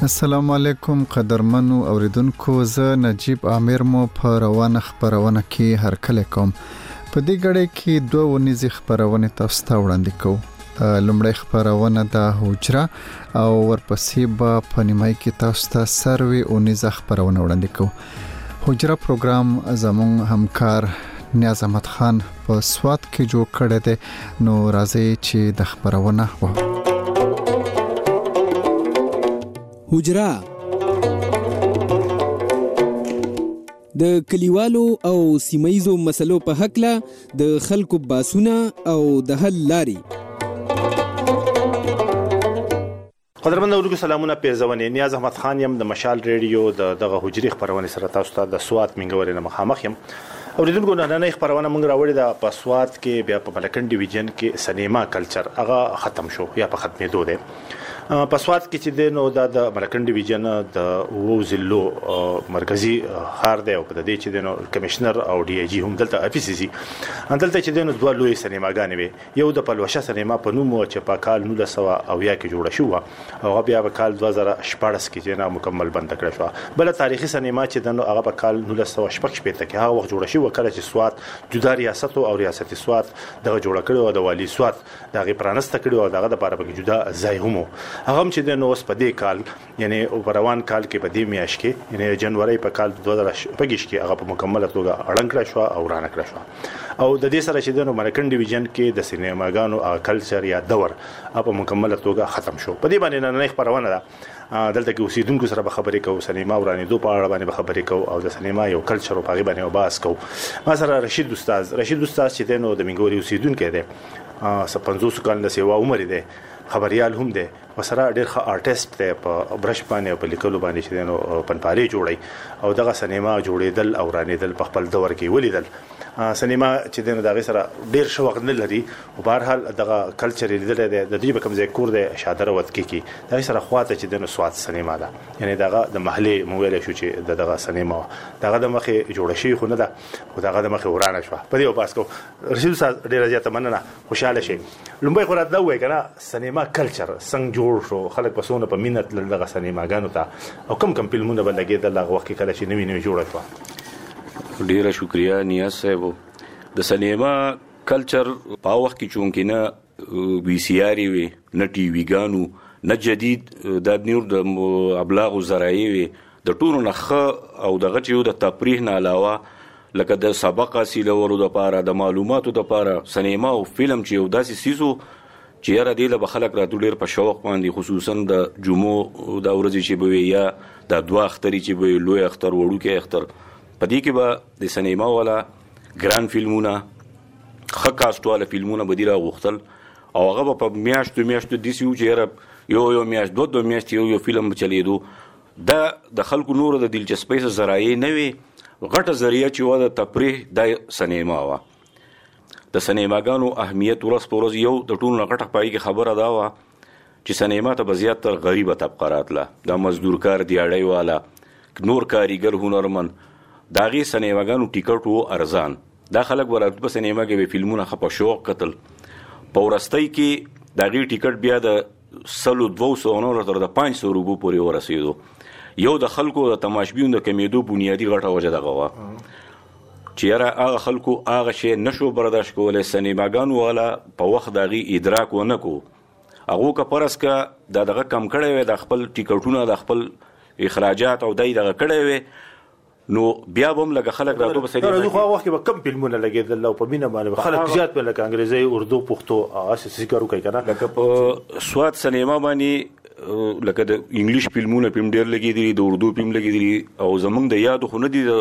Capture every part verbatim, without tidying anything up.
السلام علیکم قدرمنو اوریدونکو، زه نجیب عامر مو په روانه خبرونه کې هرکله کوم. په دې غړې کې دوه ونیزې خبرونه تاسو ته وړاندې کوم. لومړی خبرونه د حجره او ورپسې به په نیمای کې تاسو ته سروي ونیزه خبرونه وړاندې کوم. حجره پروګرام زموږ همکار نیاز احمد خان په سوات کې جوړ کړی دی، نو راځي چې د خبرونه وو. حجره د کلیوالو او سیمایزو مسلو په حقله د خلکو باسونه او د حل لاري. قدرمن اورګو سلامونه پیرزونه. نیاز احمد خان يم د مشال ریډیو د دغه حجري خبرونه سره تاسو ته د سوات منګورې نه مخامخ يم. اوریدونکو نن خبرونه موږ راوړی د پسوات کې بیا په ملکن ډیویژن کې سینما کلچر هغه ختم شو یا په ختمېدو دی. پسوات کې چې د نو د ملکن ډیویژن د ووزلو مرکزی هار دی او په دې چې د نو کمشنر او ډي اي جي هم دلته افیسي دلته چې د نو دوه لوی سینماګانې وي. یو د پلوشه سینما په نوم چې په کال نولس سوه اویا کې جوړه شو او بیا په کال دوه زره شپږ کې چې نه مکمل بند کړه شو. بل تاریخي سینما چې د نو هغه په کال نولس سوه شپږ کې هغه وخت جوړه شو کله چې سوات جدا ریاست او ریاست سوات دغه جوړ کړو د والی سوات دغه پرانست کړو او دغه د لپاره په جدا ځای هم هغه چې د نو په دې کال یعنی اوپروان کال کې په دې میاشت کې یعنی جنوري په کال دوه زره شپږ کې هغه په مکمله توګه اړنګ کړ شو او رانه کړ شو او د دې سره چې د نو ملکن ډیویژن کې د سینماګانو کلچر یا دور په مکمله توګه ختم شو. په دې باندې نه خبرونه ده دلته کې اوسیدونکو سره به خبرې کوو، سینما ورانې دوه په اړه باندې به خبرې کوو او د سینما یو کلچر په غیبه باندې وباس کوو. ما سره رشید استاد رشید استاد چې د نو د منګوري اوسیدونکو دی، پنځوس کال د سیوا عمر دی، خبريال هم دی، وسره ډېر ښه آرټیست دی، په برش باندې او په لیکلو باندې چې نو پنپالي جوړي او دغه سینما جوړېدل او رانېدل په خپل دور کې ولیدل. سینما چې دغه دغه سره ډېر شوق نه لري او بهر حال دغه کلچر لیدل دی د دې په کوم ځای کور دی شادره وت کې کی دغه سره خواته چې د سوات سینما ده، یعنی دغه د محلي مویل شو چې دغه سینما دغه د مخه جوړ شي خو نه ده او دغه د مخه ورانه شو. په دې وباس کو رشید صاحب ډېر زیاته مننه، خوشاله شي. لومبای خو راته وای کنه سینما کلچر څنګه جوړ شو، خلک پسونه په مینت لږه سینماګانو ته او کم کم فلمونه بلګې د لغه وخت کله چې نوی نوی جوړ شو. ډیره شکریا نیاز صاحب. د سینما کلچر په وخت کې چونکې نه وی سی آر وي، نه ټي وی ګانو، نه جدید د نور د ابلاغ ذرایع وي، د ټولو نه او دغه چې د تفریح نه علاوه لکه د سبق حاصلولو لپاره د معلوماتو لپاره سینما او فلم چې یو داسې سیزو چې یاره دی له خلک راتو ډېر په شوق باندې، خصوصا د جمعو د ورځې چې به یا د دوه اخترې چې به لوی اختر وړوکی اختر په دې کې به د سینما والا ګران فلمونه ښه کاسټواله فلمونه به دي راغوښتل او هغه به په میاشتو میاشتو داسې وو چې یاره یو یو میاشت دوه دوه میاشتې یو یو فلم به چلېدو. دا د خلکو نورو د دلچسپۍ څه ذرایع نه وي، غټه ذریعه چې وه د تفریح د سینما وه. د سینماګانو اهمیت ورځ په ورځ یو د ټولو نه غټه پای کې خبره دا وه چې سینما ته به زیاتر غریبه طبقه راتله، دا مزدورکار دیاړی والا نور کاریګر هنرمند د هغې سینماګانو ټیکټ و ارزان. دا خلک به راتلو په سینما کې به فلمونه ښه په شوق کتل. په وروستۍ کې د هغې ټیکټ بیا د سلو دوه سوه نه تر د پنځ سوه روپو پورې ورسېدو. یو د خلکو د تماشبینو د کمېدو بنیادي غټه وجه دغه وه چې یاره هغه خلکو هغه شی نشو برداشت کولی، سینماګانو والا په وخت د هغې ادراک ونه کو. هغو که فرض که دا دغه کم کړی وی د خپل ټیکټونه د خپل اخراجات او دی دغه کړی وی نو بیا به هم لکه خلک راتو په سینما کې. خو هغه وخت کې به کم فلمونه لګېدل او په مینه باندې خلک زیات په لکه انګریزي، اردو، پښتو هغسې څه کار وکړي که نه. لکه په سوات سینما باندې لکه د انګلیش فلمونه پې هم ډېر لګېدلي، د اردو پې هم لګېدلي او زموږ د یادو خو نه دي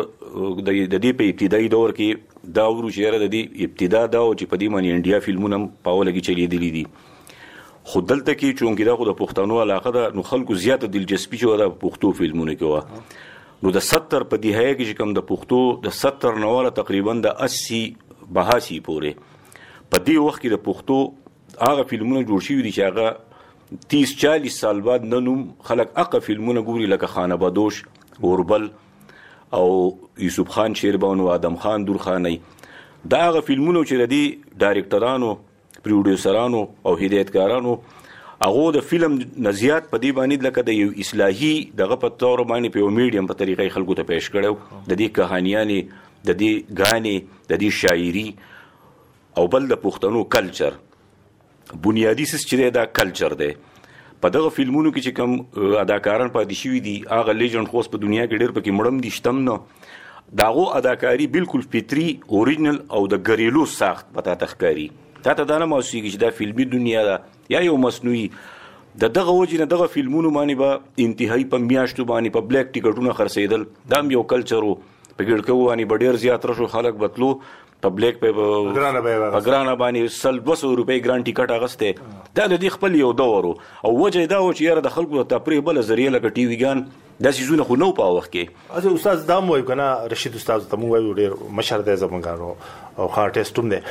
د دې په ابتدایي دور کې دا ورو چې یاره د دې ابتدا دا و چې په دې باندې انډیا فلمونه هم په اوله کې چلېدلي دي. خو دلته کې چونکې دا خو د پښتنو علاقه ده نو خلکو زیاته دلچسپي چې وه دا پښتو فلمونه کې وه. نو د ستر په دهایه کې چې کوم د پښتو د ستر نواله تقریبا د اسی بهاسی پورې په دې وخت کې د پښتو هغه فلمونه جوړ شوي دي چې هغه تیس چالیس سال بعد نن هم خلک هغه فلمونه ګوري لکه خانه بدوش، اوربل او یوسف خان شیربانو، آدم خان دورخانی. دا هغه فلمونه چې د دې ډایرکټرانو، پروډیوسرانو او هدایتکارانو هغه د فلم نزيات په دې باندې لکه د یو اصلاحي دغه په تور باندې په میډیم په طریقې خلکو ته پیش کړو د دې کہانیانې د دې غانې د دې شاعري او بل د پښتنو کلچر بنیادی سیس چې دا کلچر دی په دغه فلمونو کې چې کوم اداکاران پاتې شوي دي هغه لیجند خو په دنیا کې ډېر پکې مړم دي شتم نه داغو اداکاری بالکل فطری اوریجنل او د ګریلو ساخت پتا تخکاری تا ته دا نه موسیقي چې دا فلمي دنیا ده یا یو مصنوعي د دغه وجې نه دغه فلمونو باندې به انتهایی په میاشتو باندې په بلیک ټیکټونه خرڅېدل دا هم یو کلچر و په ګړکو باندې به ډېر زیات رشو خلک بتلو په بلیک په ګرانه باندې سل دوه سوه روپۍ ګران ټیکټ اغسته دا د دې خپل یو دور او وجه دا و چې یاره د خلکو د تفریح بله ذریعه لکه ټي وي ګان دا سیزونه خو نو په وخت کې اته استاد دا مو کنه رشید استاد ته مو وایو ډېر مشر دی زمونږ او خا ټیسټ هم دی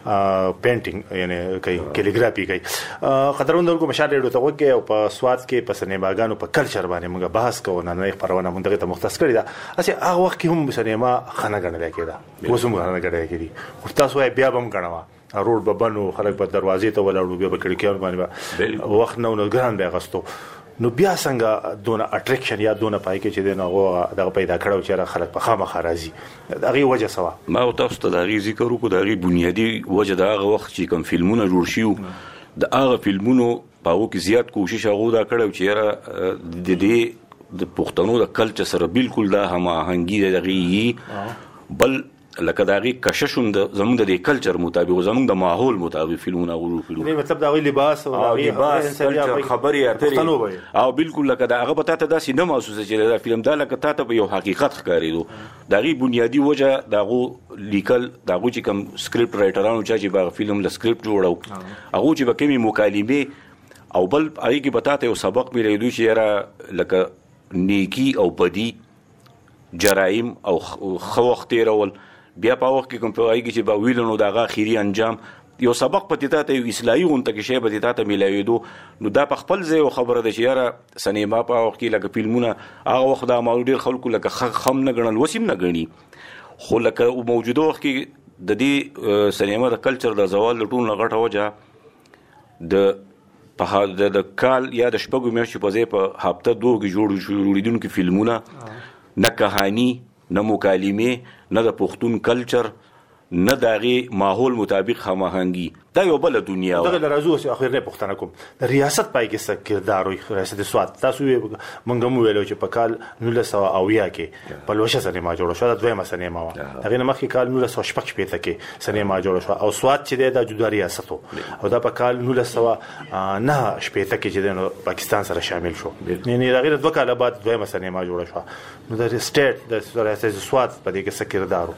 پینټینګ یعنی کوي کیلیګرافي کوي قدرمن کو مشر ډېر ته وګي او په سواد کې په سینماګانو په کلچر باندې موږ بحث کوو نه نه پرونه مونږ ته مختص کړی دا اسی هغه وخت کې هم سینما خنه غنل کېده اوس هم غنل کېده او تاسو بیا بم غنوا روډ ببنو خلک په دروازې ته ولاړو بیا په کړکیو باندې وخت نو نو ګران بیا غستو نو بیا څنګه دونه اټریکشن یا دونه پای کې چې دغه هغه دغه پیدا کړو چې خلک په خامخا راځي دغه وجه سوا ما او تاسو ته دغه ذکر وکړو دغه بنیادی وجه دغه وخت چې کوم فلمونه جوړ شيو د هغه فلمونو په وو کې زیات کوشش هغه دا کړو چې د دې د پښتنو د کلچر سره بالکل دا هم هنګي دغه بل لکه داغي کششون د زمونږ د کلچر مطابق زمونږ د ماحول مطابق فلمونه غوړو فلمونه نه مطلب داغي لباس او داغي لباس خبري اترې او بالکل لکه دا هغه پته ته داسې نه محسوسه چې دا فلم دا لکه تاسو په یو حقیقت ښکارېدو داغي بنیادی وجه داغو لیکل داغو چې کوم سکرپټ رائټرانو چې په فلم د سکرپټ جوړو هغه چې به کومي مکالمه او بل هغه کې پته یو سبق ملي چې را لکه نیکی او بدی جرایم او خو وخت تیرول بیا په وخت کې کوم په ایږي چې با ویلونو دغه اخیری انجام یو سبق پتی ته یو اصلاحي غونټه کې شی به ته ملایېدو نو دا په خپل ځای خبره ده چې یاره سینما په وخت کې لکه فلمونه هغه وخت دا ماډل خلکو لکه خم نه غنل وسیم نه غني خو لکه موجوده وخت کې د دې سینما د کلچر د زوال ټول غټه وجه د په د کال یا د شپږو میاشتو په ځای په هفته دوه کې جوړ جوړیدونکو فلمونه نه کہانی نه مکالمه نه د پښتون کلچر نه دغه ماحول مطابق هماهنګي دا یو بل دنیا و دغه راځو چې اخر نه پښتنه کوم د ریاست پای کې څه کردار وي ریاست سواد تاسو مونږ مو ویلو چې په کال نولس سوه اویا کې په لوشه سینما جوړ شو دا دویمه سینما و هغه نه مخکې کال نولس سوه شپږ شپېته کې سینما جوړ شو او سواد چې د جدا ریاست او دا په کال نولس سوه نه شپېته کې چې د پاکستان سره شامل شو یعنی هغه دوه کاله بعد دویمه سینما جوړ شو نو د سټیټ د ریاست سواد په دې کې څه کردار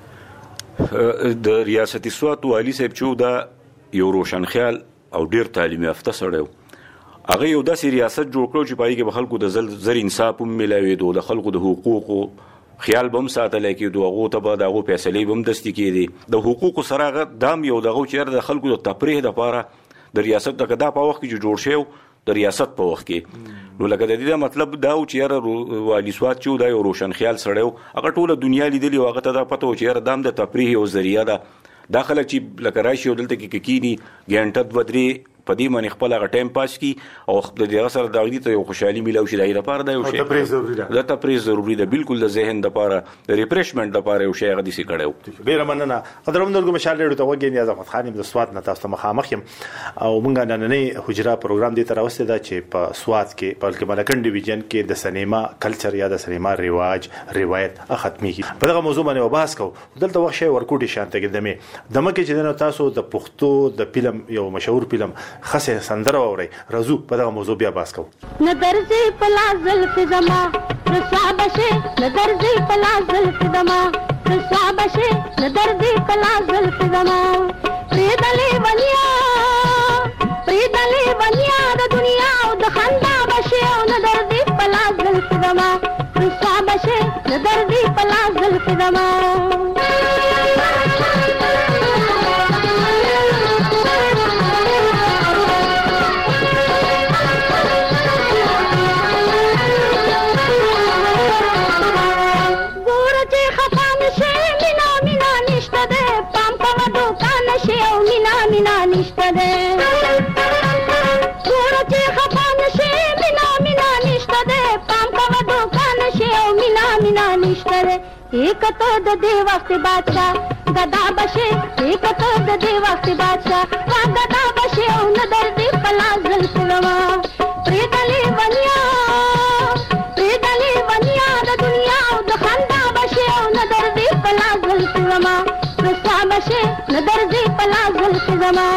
د ریاست سوات والی صاحب چې دا یو روشن خیال او ډیر تعلیم یافته سړی هغه یو داسې ریاست جوړ کړو چې پای کې به خلکو د زل زر انصاف هم ملاوېدو د خلکو د حقوقو خیال بم ساتل کېدو هغه ته به دغه فیصلې بم دستي کېدي د حقوقو سره هغه دام یو دغه چې د خلکو د تفریح لپاره د ریاست دغه د په وخت کې جوړ شو د ریاست په وخت کې نو لکه د دې مطلب دا و چې یاره والی سوات چې دا یو روشن خیال سړی هغه ټوله دنیا لیدلی هغه ته دا پته و چې یاره دام د تفریح یو ذریعہ ده دا خلک چې لکه راشي او دلته کې کینی ګنټه دوه درې په دې باندې خپل هغه ټایم پاس کی او د دې سره د غوډي ته یو خوشحالي ملو شي دای لپاره دا یو شی تفریح ضروری ده دا تفریح ضروری ده بالکل د ذهن لپاره د ریفریشمنت لپاره یو شی غدي سي کړو ډیر مننه قدرمن درګو مشال ډیرو ته وګین یا احمد خان د سواد نه تاسو مخامخ يم او مونږ نن نه حجره پروګرام دی تر اوسه دا چې په سواد کې په کې ملکن ډیویژن کې د سینما کلچر یا د سینما رواج روایت ختمي په دغه موضوع باندې وبحث کو دلته وخت شی ورکوټي شانته کې دمه دمه کې چې تاسو د پښتو د فلم یو مشهور فلم خسه سندر اوري رازو په دغه موضوع بیا باس کو نه درځي پلازل فزما رصابشه نه درځي پلازل فزما رصابشه نه درځي پلازل فزما پریدلې ونیا پریدلې ونیا د دنیا او د خندا بشه نه درځي پلازل فزما رصابشه نه درځي پلازل فزما مینا نشته ده ګوره نشته یک ته د دې وخت بادشاه غدا بشه یک ته د دې وخت بادشاه وا غدا بشه او نه دردي پلاس زلفما پریدلی ونیا پریدلی ونیا د دنیا او د خندا بشه او نه دردي پلاس زلفما رسوا بشه نه دردي پلاس زلفما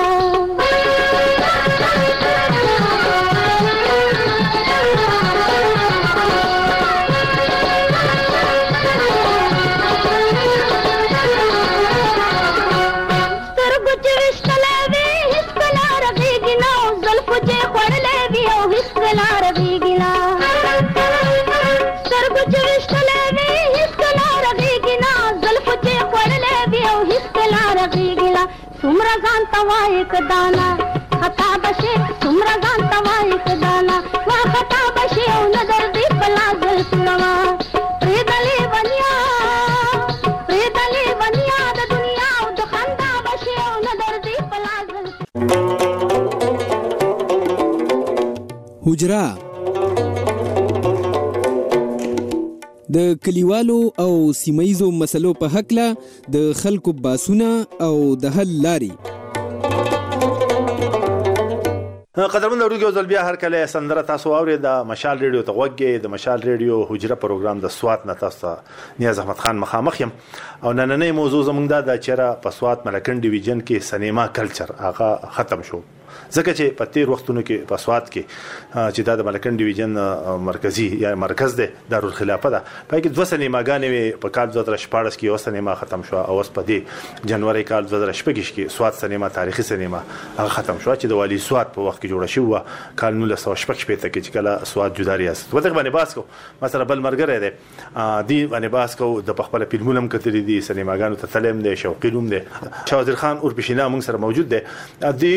سمرا ځان توای کدانا خطا بشه سمرا ځان توای کدانا وا خطا بشه او نظر دی پلا زلفما پریدلی ونیا پریدلی ونیا د دنیا او د خندا بشه او نظر دی پلا زلف حجرا د کلیوالو او سیمایزو مسلو په حقله د خلکو باسونه او د حل لاري قدرمن اورګو ځل بیا هر کله سندره تاسو اوري د مشال ریډیو ته وګورئ د مشال ریډیو حجره پروګرام د سوات نه تاسو نیاز احمد خان مخامخ يم او نننې موضوع زموږ د چیرې په سوات ملکن ډیویژن کې سینما کلچر هغه ختم شو ځکه چې په تیر وختونو کې په سوات کې چې د ملکن ډیویژن مرکزی یا مرکز ده دارالخلافه ده په کې دوه سینماګانې په کال دوه هزار شپږ کې یو سینما ختم شو او اوس په دې جنوري کال دوه هزار شپږ کې سوات سینما تاریخي سینما هغه ختم شو چې د والی سوات په وخت کې جوړ شو کال نولس سوه شپږ شپېته کې چې کله سوات جدا ریاست وته باندې باس کو مثلا بل مرګره ده دی باندې باس کو د خپل فلمونم کتري دي سینماګانو ته تلم دي شوقي روم دي شاوزر خان اورپشینا موږ سره موجود دي دی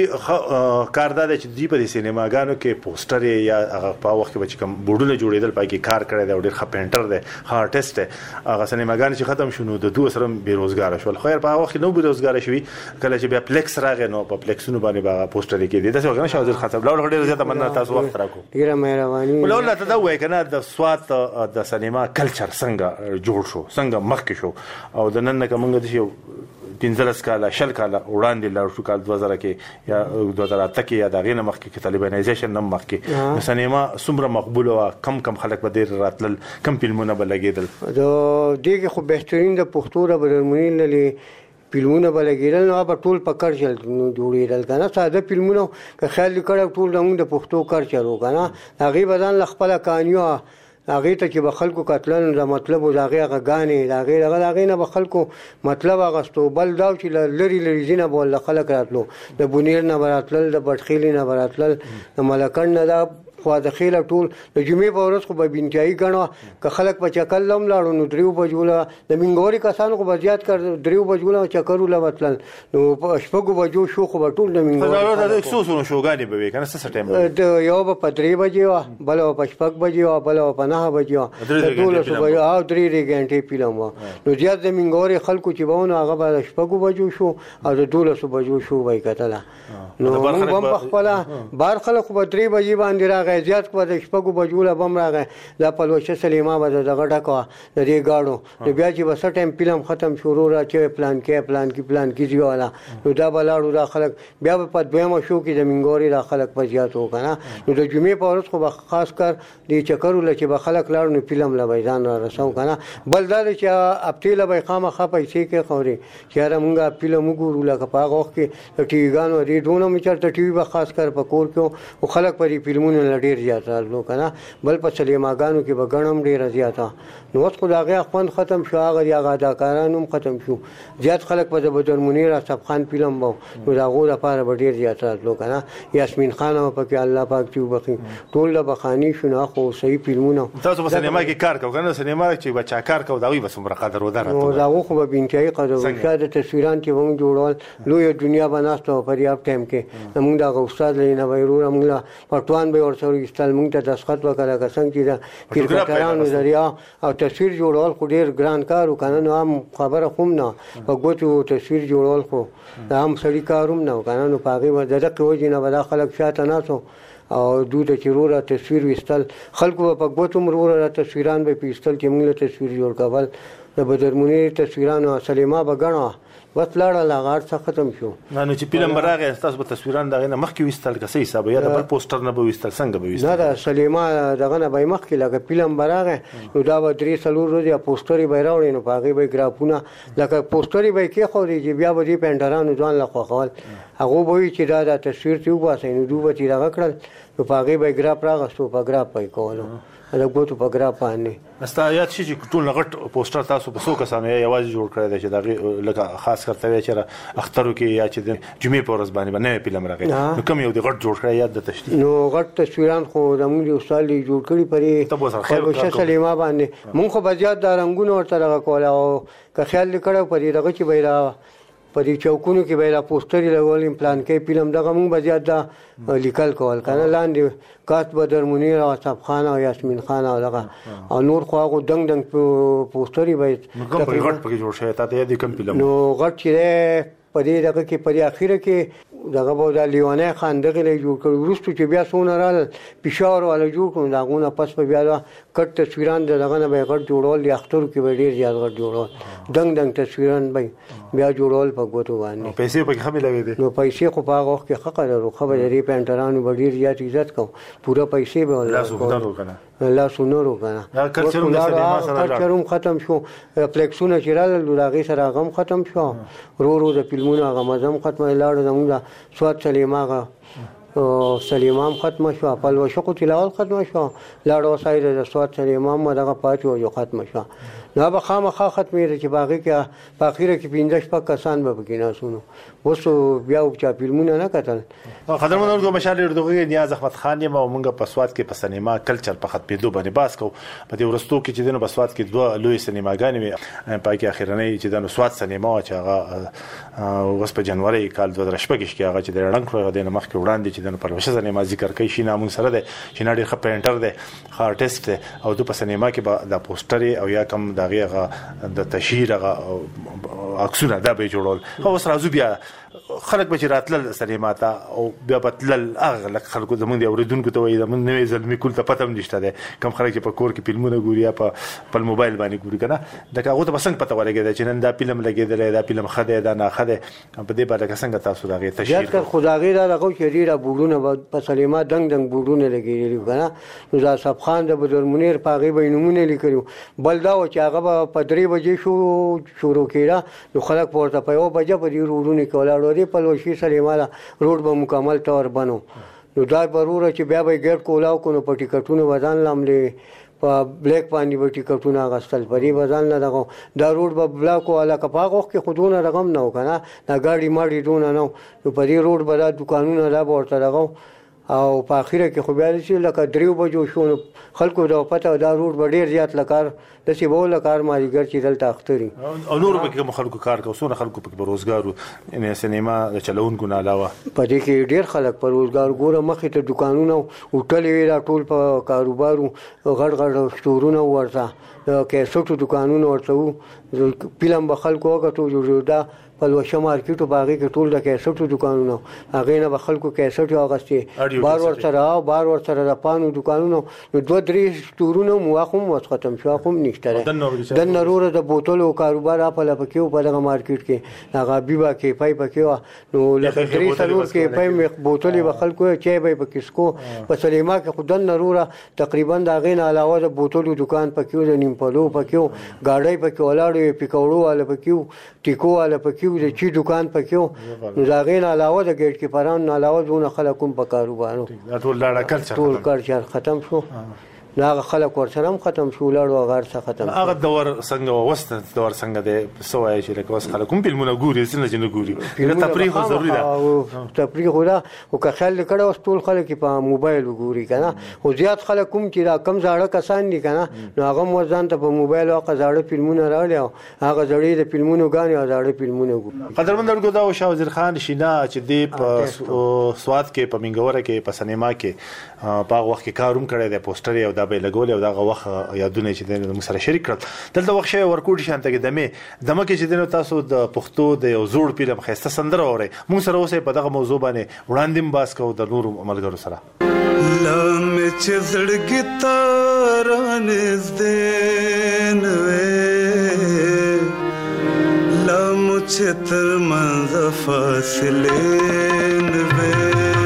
کار دا چې دی په سینماګانو کې پوسټر یا هغه په وخت کې چې کوم بورډونه جوړېدل پای کې کار کړی دی او ډېر ښه پینټر دی ښه آرټیست دی هغه سینماګان چې ختم شونه د دوه سره بیروزګار شول خو په وخت کې نو بیروزګار شوی کله چې بیا پلیکس راغی نو په پلیکسونو باندې باغ پوسټر کې دی دا څنګه شاوزر خان صاحب لاول ډېر زیاته مننه تاسو وخت راکو ډېر مهرباني لاول ته دا وای کنه د سوات د سینما کلچر څنګه جوړ شو څنګه مخکې شو او د نن کومه د شی پنځلس کاله شل کاله وړاندې لاړ شو کال دوه زره کې یا دوه زره اته کې یا د غینه مخکې کې طالبانایزیشن نم مخکې سینما څومره مقبول او کم کم خلک به ډیر راتلل کم فلمونه به لګیدل دا دغه خو بهترین د پښتو د برمنی للی فلمونه بلګیدل نو په ټول پکړ چل جوړیدل کنه ساده فلمونه که خیال کړه ټول د پښتو کار چلو کنه هغه بدن خپل کانیو هغه ته چې به خلکو قتلن د مطلب او هغه غانې هغه هغه نه به خلکو مطلب غستو بل دا چې لری لری زینه بول خلک راتلو د بونیر نه براتل د بټخیلی نه براتل د ملکن نه دا خو د خیله ټول د جمعې په ورځ خو به بنچای غنو که خلک په چکل لم لاړو نو دریو بجوله د منګوري کسانو خو بزیات کړ دریو بجوله چکرو لوتل نو په شپږو بجو شو خو ټول د منګوري دا د اکسوسونو شوګانی به کنه څه ټایم د یو په درې بجې وا بل په شپږ بجې وا بل په نه بجې وا ټول صبح او درې غنټې فلم وا نو زیات د منګوري خلکو چې بونه هغه په شپږو بجو شو او د دولسو بجو شو وای کتل نو موږ هم خپل بار خلک په درې بجې باندې راغی زیات کو د شپږو بجو له بم راغی د پلوشه سلیما به د غټه کو د دې گاډو د بیا چې بس ټایم فلم ختم شروع را چې پلان کې پلان کې پلان کې دیواله نو دا بلاړو دا خلک بیا په دویمه شو کې د منګوري دا خلک په زیات وکنه نو د جمعې په ورځ خو خاص کر د چکرو لکه به خلک لاړو نو فلم لا وایدان را رسو کنه بل دا چې اپتیله به خامہ خپې سي کې خوري چې را مونږه فلم وګورو لکه په هغه وخت کې د ټي وي ګانو دې دونه میچرته ټي وي به خاص کر په کور کې او خلک په فلمونو لډیر زیات رالو کنه بل په سلیماګانو کې به ګڼم ډیر زیاته نو اوس خو دا غي خوند ختم شو هغه هغه اداکارانو ختم شو زیات خلک په بدر منیر اصحاب خان فلم وو نو دا غو لپاره به ډیر زیات رالو کنه یاسمین خان په کې الله پاک چې وبخي ټول د بخانی شنو خو صحیح فلمونه تاسو په سینما کې کار کوئ کنه سینما چې بچا کار کوي دا وي بس عمر قدر ودار نو دا خو به بنچای قدر شاده تصویران چې ومن جوړول لوی دنیا بناستو پر یاب ټایم کې موږ دا استاد لینا وایرو موږ پټوان به ورسره استل موږ ته دسخط وکړه که څنګه چې دا کرکټرانو ذریعہ او تصویر جوړول خو ډیر ګران کار وکنه نو هم خبره خوم نه په ګوتو تصویر جوړول خو دا هم سړی کاروم نه وکنه نو پاغي و دغه وجه نه ولا خلک شاته ناسو او دوی د چیروره تصویر وستل خلکو په ګوتو مروره تصویران به پیستل چې موږ له تصویر جوړ کول د بدرمنیر تصویرانو سلیما بغنا بس لاړه لاغار څخه ختم شو. نو چې فلم براغه تاسو په تصویران دغه نه مخکې وستل کسې حساب یا د پوسټر نه به وستل څنګه به وستل؟ نه دا سلیما دغه نه به مخکې لکه فلم براغه نو دا به درې څلور ورځې پوسټري به راوړي نو هغه به ګرافونه لکه پوسټري به کې خو دی بیا به دې پینټرانو ځان له خوخول هغه به چې دا د تصویر ته وباسي نو دوی به تیر هغه کړل نو هغه به ګراف راغستو په ګراف پای کولو دا ګوتو په ګراف باندې استا یاد شي چې ټول غټ پوسټر تاسو په څو کسانو یوازې جوړ کړی دی چې دا لکه خاص کرته وی چې اخترو کې یا چې د جمعې په ورځ باندې باندې فلم راغی نو کوم یو د غټ جوړ کړی یاد د تشتي نو غټ تصویران خو زموږ یو سال جوړ کړی پرې خیر سلیما باندې مونږ خو بزیات د رنگونو ورته لګا کول او که خیال لیکړو پرې دغه چې بیره په دې چوکونو کې به را پوسټري لګول پلان کې فلم دغه مونږ بزیات دا لیکل کول کنه لاندې کات بدر منیر او صاحب خان او یاسمین خان او دغه او نور خو هغه دنګ دنګ پوسټري به کوم په غټ پکې جوړ شوی ته دې کوم فلم نو غټ چې په دې دغه کې په اخیره کې دغه به د لیوانه خان دغه له جوړ کړو ورستو چې بیا سونه رال پېښور ولا جوړ کړو داغونه پس په بیا کټ تصویران دغه نه به غټ جوړول یا اختر کې به ډیر زیات غټ جوړول دنګ دنګ تصویران به بیا جوړول په ګوتو باندې پیسې په خمه لګې دي نو پیسې خو په وخت کې حق لرو خبر لري پینټرانو به ډیر زیات عزت کو پورا پیسې به الله سبحانه کنه الله سونورو کنه دا کلچرم د سینما سره کلچرم ختم شو فلیکسونه چې رال لږه سره غم ختم شو رو رو د فلمونو غم زم ختم لاړ زموږ سواد سلیما غا سلیمام ختم شو پلو شقو تلاول ختم شو لاړو سایر د سواد سلیمام دغه پاتو یو ختم شو نو به خامخا ختمې چې باغی کې په اخیره کې پینځه شپږ کسان به پکې نه سونو وسو بیا او چا فلمونه نه کتل قدرمنو د مشال دغه نیاز احمد خان یم او موږ په سواد کې په سینما کلچر په ختمېدو باندې باس کو په دې ورستو کې چې دنه په سواد کې دوه لوی سینماګانې وي په کې اخیرنۍ چې دنه سواد سینما چې هغه وس په جنوري کال دوه هزار شپږ کې هغه چې د رنګ خو د مخ کې وړاندې چې دنه پروشه سینما ذکر کوي شي نامون سره ده چې نړۍ خ پینټر ده خ آرټیست ده او د په سینما کې د پوسټر او یا کم دغه د تشهیر عکسونه دا به جوړول خو سره زو بیا خلک به راتل سینما ته او بیا بتل هغه خلکو زمونږ د اوریدونکو ته وایي زمونږ نوې زلمی کول ته پته نشته ده کم خلک په کور کې فلمونه ګوري یا په په موبایل باندې ګوري کنه دا هغه ته بسنګ پته ولګي چې نن دا فلم لګیدل دا فلم خده دا نه خده په دې باندې څنګه تاسو دغه تشهیر کړ خدای دا دغه چې ډیره بوډونه په سینما دنګ دنګ بوډونه لګیږي کنه نو دا صاحب خان د بدر منیر پاغي بینمونه لیکلو بل دا چې هغه په درې بجې شو شروع کړه نو خلک ورته په یو بجې په دې روډونه کې ولاړ دي په لوشي سلیما روډ به مکمل تور بنو نو دا ضروره چې بیا به ګټ کولاو کو نو په ټیکټونو ودان لاملې په بلیک باندې به ټیکټونه غستل پرې بدل نه دغه دا روډ به بلاک والا کپاغه کې خودونه رقم نه وکنه دا ګاډي ماډي دونه نو نو په دې روډ به دا دکانونه لا ورته دغه او په اخیره کې خو بیا چې لکه دریو بجو شو خلکو دا پته دا روډ به ډیر زیات لکار د سی بوله کار ماریګر چې دلته اختري او نور به کوم خلکو کار کوسونه خلکو په روزګارو ان سینما د چلونکو نه علاوه په دې کې ډیر خلک په روزګار ګوره مخې ته دکانونه او ټلې را ټول په کاروبارو غړ غړ شتورونه ورته کې څوټو دکانونه ورته فلم به خلکو وګټو جوړه په لوشه مارکیټو باغې کې ټول د کیسټو دکانونه هغه نه به خلکو کیسټ یو اغستې بار ور سره بار ور سره د پانو دکانونه نو دوه درې شتورونه مواخم وس ختم شو کوم نشته د نرور د بوتلو کاروبار په لپکیو په دغه مارکیټ کې هغه بیبا کې پای پکې نو لکه درې سلور کې پای بوتلې به خلکو چای به پکسکو په سلیما کې خدن نرور تقریبا دا غین علاوه د بوتلو دکان پکې د نیم پلو پکې گاډي پکې ولاړې پکوړو والا پکې ټیکو والا پکې د چی دکان پکې نو دا غین علاوه د ګیټ کې پران علاوه زونه خلکوم په کاروبارو ټول لاړه کلچر ټول کلچر ختم شو هغه خلک ورسره هم ختم شو لاړو غار څخه ختم هغه دور څنګه وست دور څنګه د سوای چې لکه وس خلک هم فلمونه ګوري څنګه چې نه ګوري تفریح ضروري ده تفریح ولا او که خل کړه اوس ټول خلک په موبایل وګوري کنه او زیات خلک کوم چې دا کم زاړه کسان دي کنه نو هغه موزان ته په موبایل او زاړه فلمونه راړي هغه زړې د فلمونو غاني او زاړه فلمونه ګوري قدرمن درګو دا شاه وزیر خان شینا چې دی په سواد کې په منګوره کې په سینما کې په وخت کې کاروم کړی د پوسټر او به لګول او دغه وخت یادونه چې د موږ سره شریک کړل دلته وخت شی ورکوټ شانته کې دمه دمه کې چې د تاسو د پښتو د یو زوړ فلم خسته سندره اوري موږ سره اوسه په دغه موضوع باندې وړاندې باس کوو د نور عملګرو سره چې زړګي تاران زدین وې لم چې تر منځ فاصله وې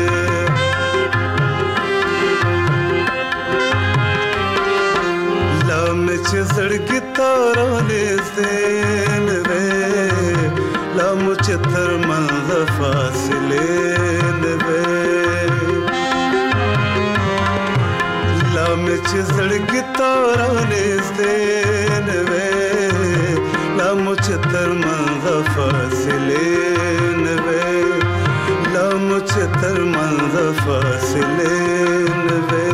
لم چې زړګي تاران زدین وې لم چې تر منځ فاصله چې زړګي تارانې زدین وې لم چې تر منځ فاصلې نه وې لم چې تر منځ فاصلې نه وې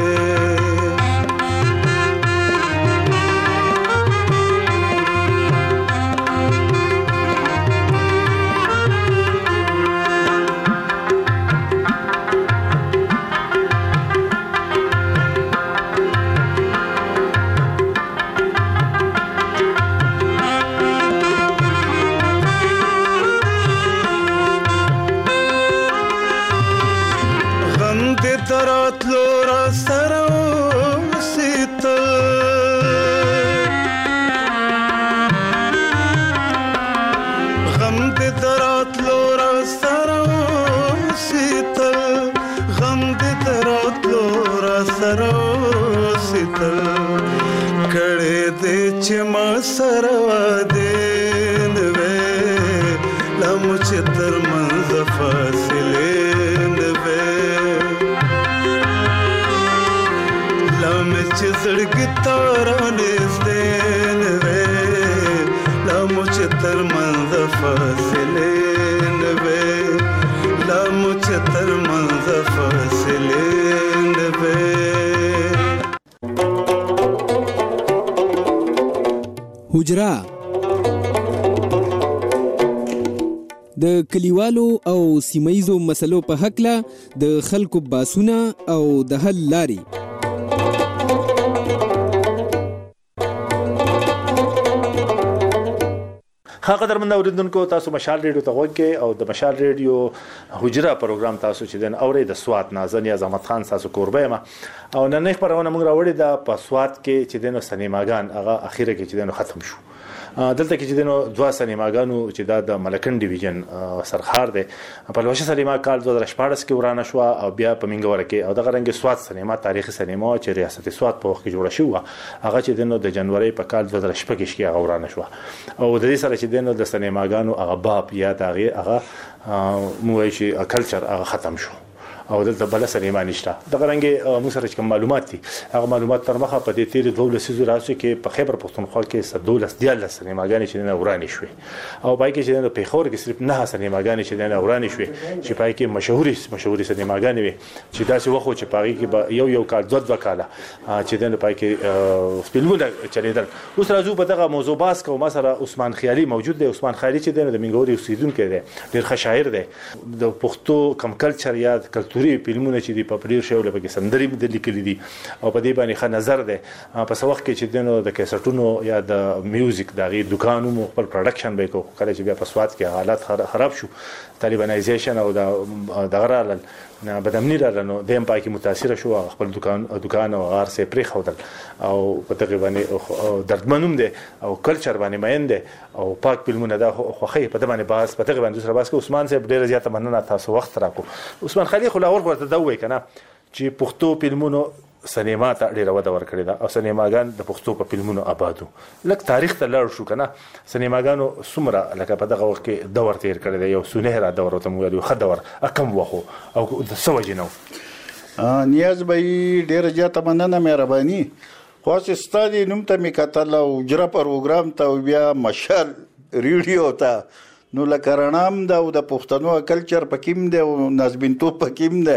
حجره د کلیوالو او سیمایزو مسلو په حقله د خلکو باسونه او د حل لاري ها قدرمن اوریدونکو تاسو مشال ریډیو ته وګورئ او د مشال ریډیو حجره پروګرام تاسو چې دن اوري د سوات نازن یا زحمت خان تاسو کوربه ما او نن نه پرونه موږ راوړی د پسوات کې چې دنو سینماګان هغه اخیره کې چې دنو ختم شو دلته کې چې دنو دوا سینماګانو چې د ملکن ډیویژن سرخار دی په لوشه سینما کال دوه هزار شپږ کې ورانه شو او بیا په منګور کې او د غرنګ سوات سینما تاریخي سینما چې ریاست سوات په وخت کې جوړه شو هغه چې دنو د جنوري په کال دوه هزار شپږ کې هغه ورانه شو او د دې سره چې دنو د سینماګانو هغه باب یا دغه هغه موږ چې کلچر هغه ختم شو او دلته بل سینما نشته د غرنګ موږ سره کوم معلومات دي هغه معلومات تر مخه په دې تیر دوه لسیزو راځي کې په خیبر پښتونخوا کې سدولس دیال سینماګانې چې نه ورانې شوې او پای کې چې نه په خور کې صرف نه سینماګانې چې نه ورانې شوې چې پای کې مشهوري مشهوري سینماګانې وي چې داسې وخت چې پای کې یو یو کال دوه دوه کاله چې نه پای کې فلمونه چلیدل اوس راځو په دغه موضوع باس کوم مثلا عثمان خیالي موجود دی عثمان خیالي چې د منګوري اوسیدونکو دی ډیر ښه شاعر دی د پښتو کم کلچر یا کلتوري فلمونه چې دی پاپولر شوی لکه سندري د لیکلي دي او په دې باندې ښه نظر دی په څو وخت کې چې دنو د کیسټونو یا د میوزیک دغه دکانو خپل پروډکشن به کو کله چې بیا په سواد کې حالات خراب شو طالبانایزیشن او د دغه بدامنی رانو دیم پای کې متاثر شو خپل دکان دکان او غار سه پرې خودل او په تقریبا دردمنوم دي او کلچر باندې مین دي او پاک فلمونه دا خوخه په دمانه باس په تقریبا دوسر باس کې عثمان صاحب ډیر زیاته مننه تاسو وخت راکو عثمان خلی خو لاور ورته دا وای کنه چې پښتو فلمونو سینما ته ډیره وده ورکړې ده او سینماګان د پښتو په فلمونو آبادو لکه تاریخ ته لړ شو کنه سینماګانو سمره لکه په دغه وخت کې دور تیر کړی دی یو سونهره دور ته موږ یو خدور اکم وخو او د سوجنو نیاز به ډیره زیاته مننه مهرباني خو ستاسو نوم ته می کتل او جره پروګرام ته بیا مشال ریډیو ته نو لکه رڼام دا او د پښتنو کلچر پکیم دی او نازبینتو پکیم دی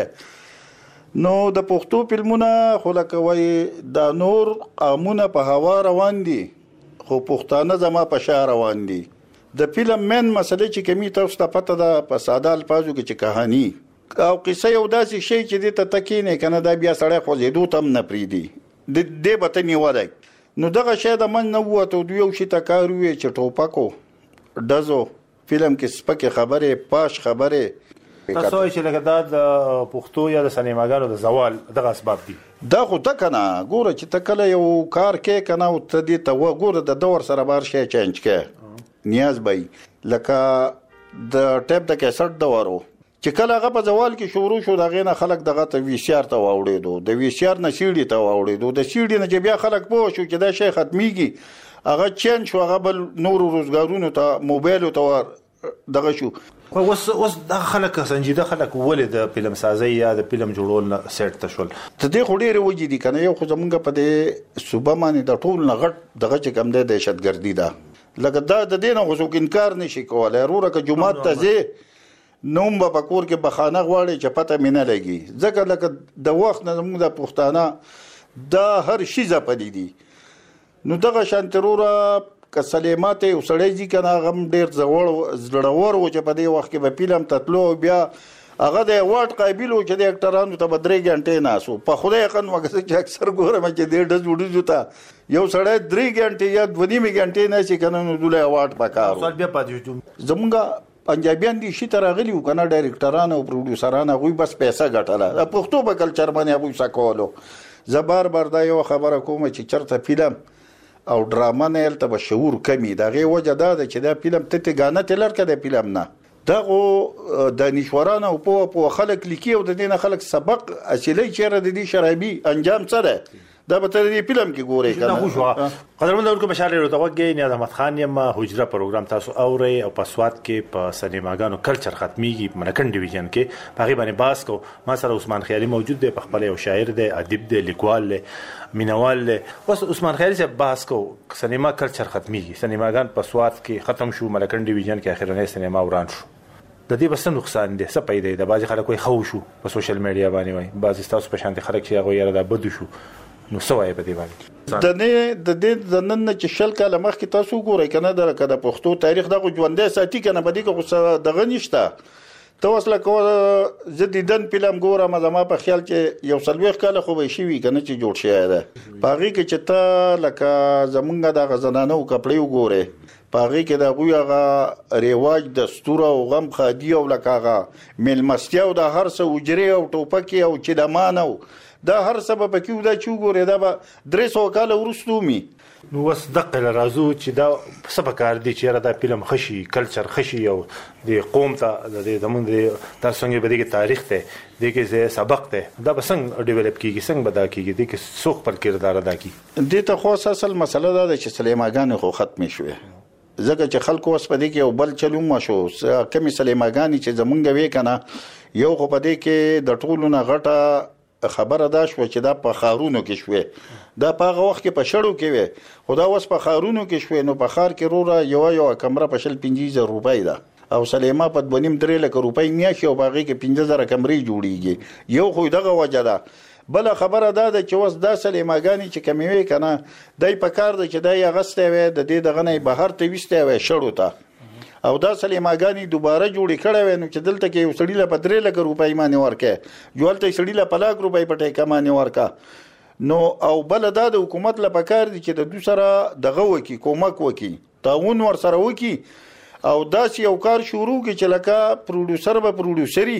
نو د پښتو فلمونه خو لکه وای د نور قامونه په هوا روان دي خو پښتانه زما په شهر روان دي د فلم من مسله چې کمی تاسو ته پته ده په ساده الفاظو کې چې کہانی او قصه یو داسې شی چې د تکینه کنه دا بیا سړی خو زیدو تم نه پریدي د دې به ته نیولای نو دغه شی د من نه وته دوی یو شي تکارو چې ټوپکو دزو فلم کې سپکه خبره پاش خبره تاسو چې لکه دا د پښتو یا د سینماګانو د زوال دغه اسباب دي دا خو ته کنه ګوره چې ته کله یو کار کې کنه او ته دې ته وګوره د دور سره بار شي چینج کې نیاز بای لکه د ټیپ د کیسټ دورو چې کله هغه په زوال کې شروع شو دا غینه خلک دغه ته وی سی آر ته واوړېدو د وی سی آر نه سیډي ته واوړېدو د سیډي نه چې بیا خلک پوه شو چې دا شی ختميږي هغه چین شو هغه بل نور روزګارونو ته موبایل ته دغه شو خو اوس اوس د خلک سنجیده خلک ولې د فلم سازي یا د فلم جوړول نه سیټ ته شول ته دې خو ډېرې وجې دي کنه یو خو زمونږ په دې صوبه باندې د ټول نه غټ دغه چې کم دی دهشتګردي ده لکه دا د دې نه خو څوک انکار نشي کولی وروره که جومات ته ځې نوم به په کور کې بخانه غواړي چې پته مې نه لګي ځکه لکه د وخت نه زموږ د پښتانه دا هر شي ځپلي دي نو دغه شانتې وروره که سلیمات یو سړی ځي که نه هغه هم ډېر زړور و چې په دې وخت کې به فلم ته تلو بیا هغه د واټ قابل و چې د اکټرانو ته به درې غنټې ناست و په خدای یقین وکړه چې اکثر ګورم چې دې ډز وډزو ته یو سړی درې غنټې یا دوه نیمې غنټې نه شي که نه نو دوله واټ پکار و بیا پاتې شو زمونږ پنجابیان دي شي ته راغلي وو که نه ډایرکټران او پروډیوسران هغوی بس پیسه ګټله د پښتو په کلچر باندې هغوی څه کولو زه بار بار دا یوه خبره کوم چې چېرته فلم او ډرامه نه هلته به شعور کمی د هغې وجه دا ده چې دا فلم ته ته ګانه ته لر که د فلم نه دغو دانشوران او پوه پوه خلک لیکي او د دې نه خلک سبق اصلي چېرې د دې شرابي انجام څه دی دا به ته د دې فلم کې ګورئ که نه قدرمن اورونکو بشار ریډیو ته غوږ یې نیاز احمد خان یم حجره پروګرام تاسو اورئ او په سوات کې په سینماګانو کلچر ختمیږي په ملکن ډیویژن کې په هغې باندې بحث کوو ما سره عثمان خیالي موجود دی په خپله یو شاعر دی ادیب دی لیکوال دی مینوال دی اوس عثمان خیالي صاحب بحث کوو سینما کلچر ختمیږي سینماګان په سوات کې ختم شو ملکن ډیویژن کې اخرنی سینما وران شو د دې بس نقصان دي څه پیدا د بعضې خلک وایي ښه شو په سوشل میډیا باندې وایي بعضې ستاسو په شانتې خلک چې هغوی یاره دا بدو شو نو څه وایي په دې باندې د نه د دې د نن نه چې شل کاله مخکې تاسو وګورئ که نه د د پښتو تاریخ دغه ژوندی ساتي که نه په دې کې خو څه دغه نشته ته اوس لکه زه دیدن فلم ګورم زما په خیال چې یو څلوېښت کاله خو به یې شوي که نه چې جوړ شوی ده په هغې کې چې ته لکه زمونږ دغه زنانو کپړې وګورې په هغې کې د هغوی هغه رواج دستور او غم خادي او لکه هغه میلمستیا او د هر څه حجرې او ټوپکې او چلمان او دا هر سبب کې ودا چې وګورې دا به درې سوه کاله وروسته ومي نو اوس دقه له راځو چې دا څه پکار دي چې یاره دا فلم ښه شي کلچر ښه شي او د قوم ته د زموږ د تاسو څنګه به دې کې تاریخ دی دې کې سبق دی دا به څنګه ډیولپ کېږي څنګه به دا کېږي دې کې څوک خپل کردار ادا کړي دې ته خو اصل مسله دا ده چې سلیماګانې خو ختمې شوې ځکه چې خلکو اوس په دې کې یو بل چل ومشو کمې سلیماګانې چې زمونږ وې که نه یو خو په دې کې د ټولو نه غټه خبره دا شوه چې دا په ښارونو کې شوې دا په هغه وخت کې په شړو کې وې خو دا اوس په ښارونو کې شوې نو په ښار کې وروره یوه یوه کمره په شل پنځه زره روپۍ ده او سلیما په دوه نیم درې لکه روپۍ میاشي او په هغې کې پنځه زره کمرې جوړېږي یو خو دغه وجه ده بله خبره دا ده چې اوس دا سلیماګانې چې کمې وې که نه دی په کار ده چې دا یې اغستی وی د دې دغه نه یې بهر ته ویستی وی شړو ته او دا سلیماګانې دوباره جوړې کړی وی نو چې دلته کې یو سړي له په درې لکه روپۍ باندې ورکړې جو هلته یې سړي له په لاک روپۍ په ټیکه باندې ورکړه نو او بله دا د حکومت له پکار دي چې د دوی سره دغه وکړي کومک وکړي تعاون ورسره وکړي او داسې یو کار شروع کړي چې لکه پروډیوسر به پروډیوسري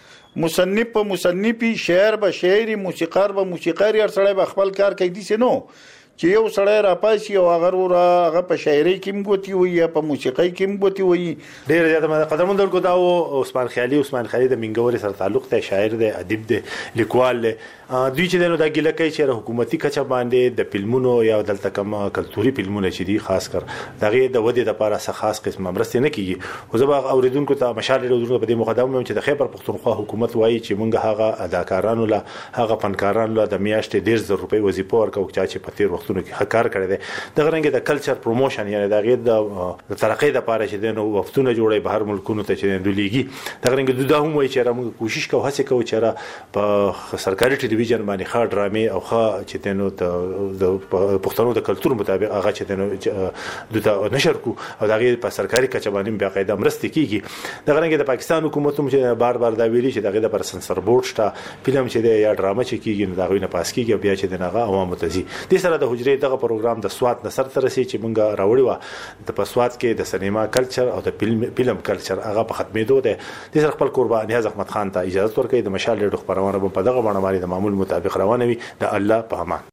مصنف په مصنفي شاعر به شاعري موسیقار به موسیقاري هر سړی به خپل کار کوي داسې نو چې یو سړی راپاسي او هغه وروره هغه په شاعرۍ کې هم ګوتې وایي یا په موسیقۍ کې هم ګوتې وایي ډېره زیاته قدرمن اورونکو دا و عثمان خیالي عثمان خیالي د مینګورې سره تعلق دی شاعر دی ادیب دی لیکوال دی دوی چې دی نو دا ګیله کوي چې حکومتي کچه باندې د فلمونو یا دلته کوم کلتوري فلمونه چې دي خاص کر د هغې د ودې دپاره څه خاص قسمه مرستې نه کېږي خو زه به اورېدونکو ته مشال اورېدونکو په دې مقدمه وایم چې د خیبر پښتونخوا حکومت وایي چې موږ هغه اداکارانو له هغه فنکارانو له د میاشتې دېرش زره روپۍ وظیفه ورکوو چې په تېر وختونو کې ښه کار کړی دی دغه رنګې د کلچر پروموشن یعنې د هغې د ترقۍ دپاره چې دی نو وفتونه جوړوي بهر ملکونو ته چې دی دوی لیږي دغه رنګې دوی دا هم وایي چې یاره موږ کوشش کوو هڅې کوو چې یاره په سرکاري ټلویزیون ټلویزیون باندې ښه ډرامې او ښه چې تنو د پښتنو د کلچر مطابق هغه چې تنو د نشر کو او دغه په سرکاري کچه باندې بیا قاعده مرسته کیږي دغه رنګ د پاکستان حکومت هم چې بار بار دا ویلي چې دغه د پر سنسر بورډ شته فلم چې دی یا ډرامه چې کیږي نو دغه نه پاس کیږي بیا چې دغه عوامو ته زی د سره د حجرې دغه پروګرام د سواد نصر تر سي چې مونږه راوړی و د پسواد کې د سینما کلچر او د فلم فلم کلچر هغه په ختمېدو ده د سره خپل قرباني نیاز احمد خان ته اجازه ورکړي د مشال ډېر خبرونه په دغه باندې باندې د معمول مطابق روانه وي د الله په امان.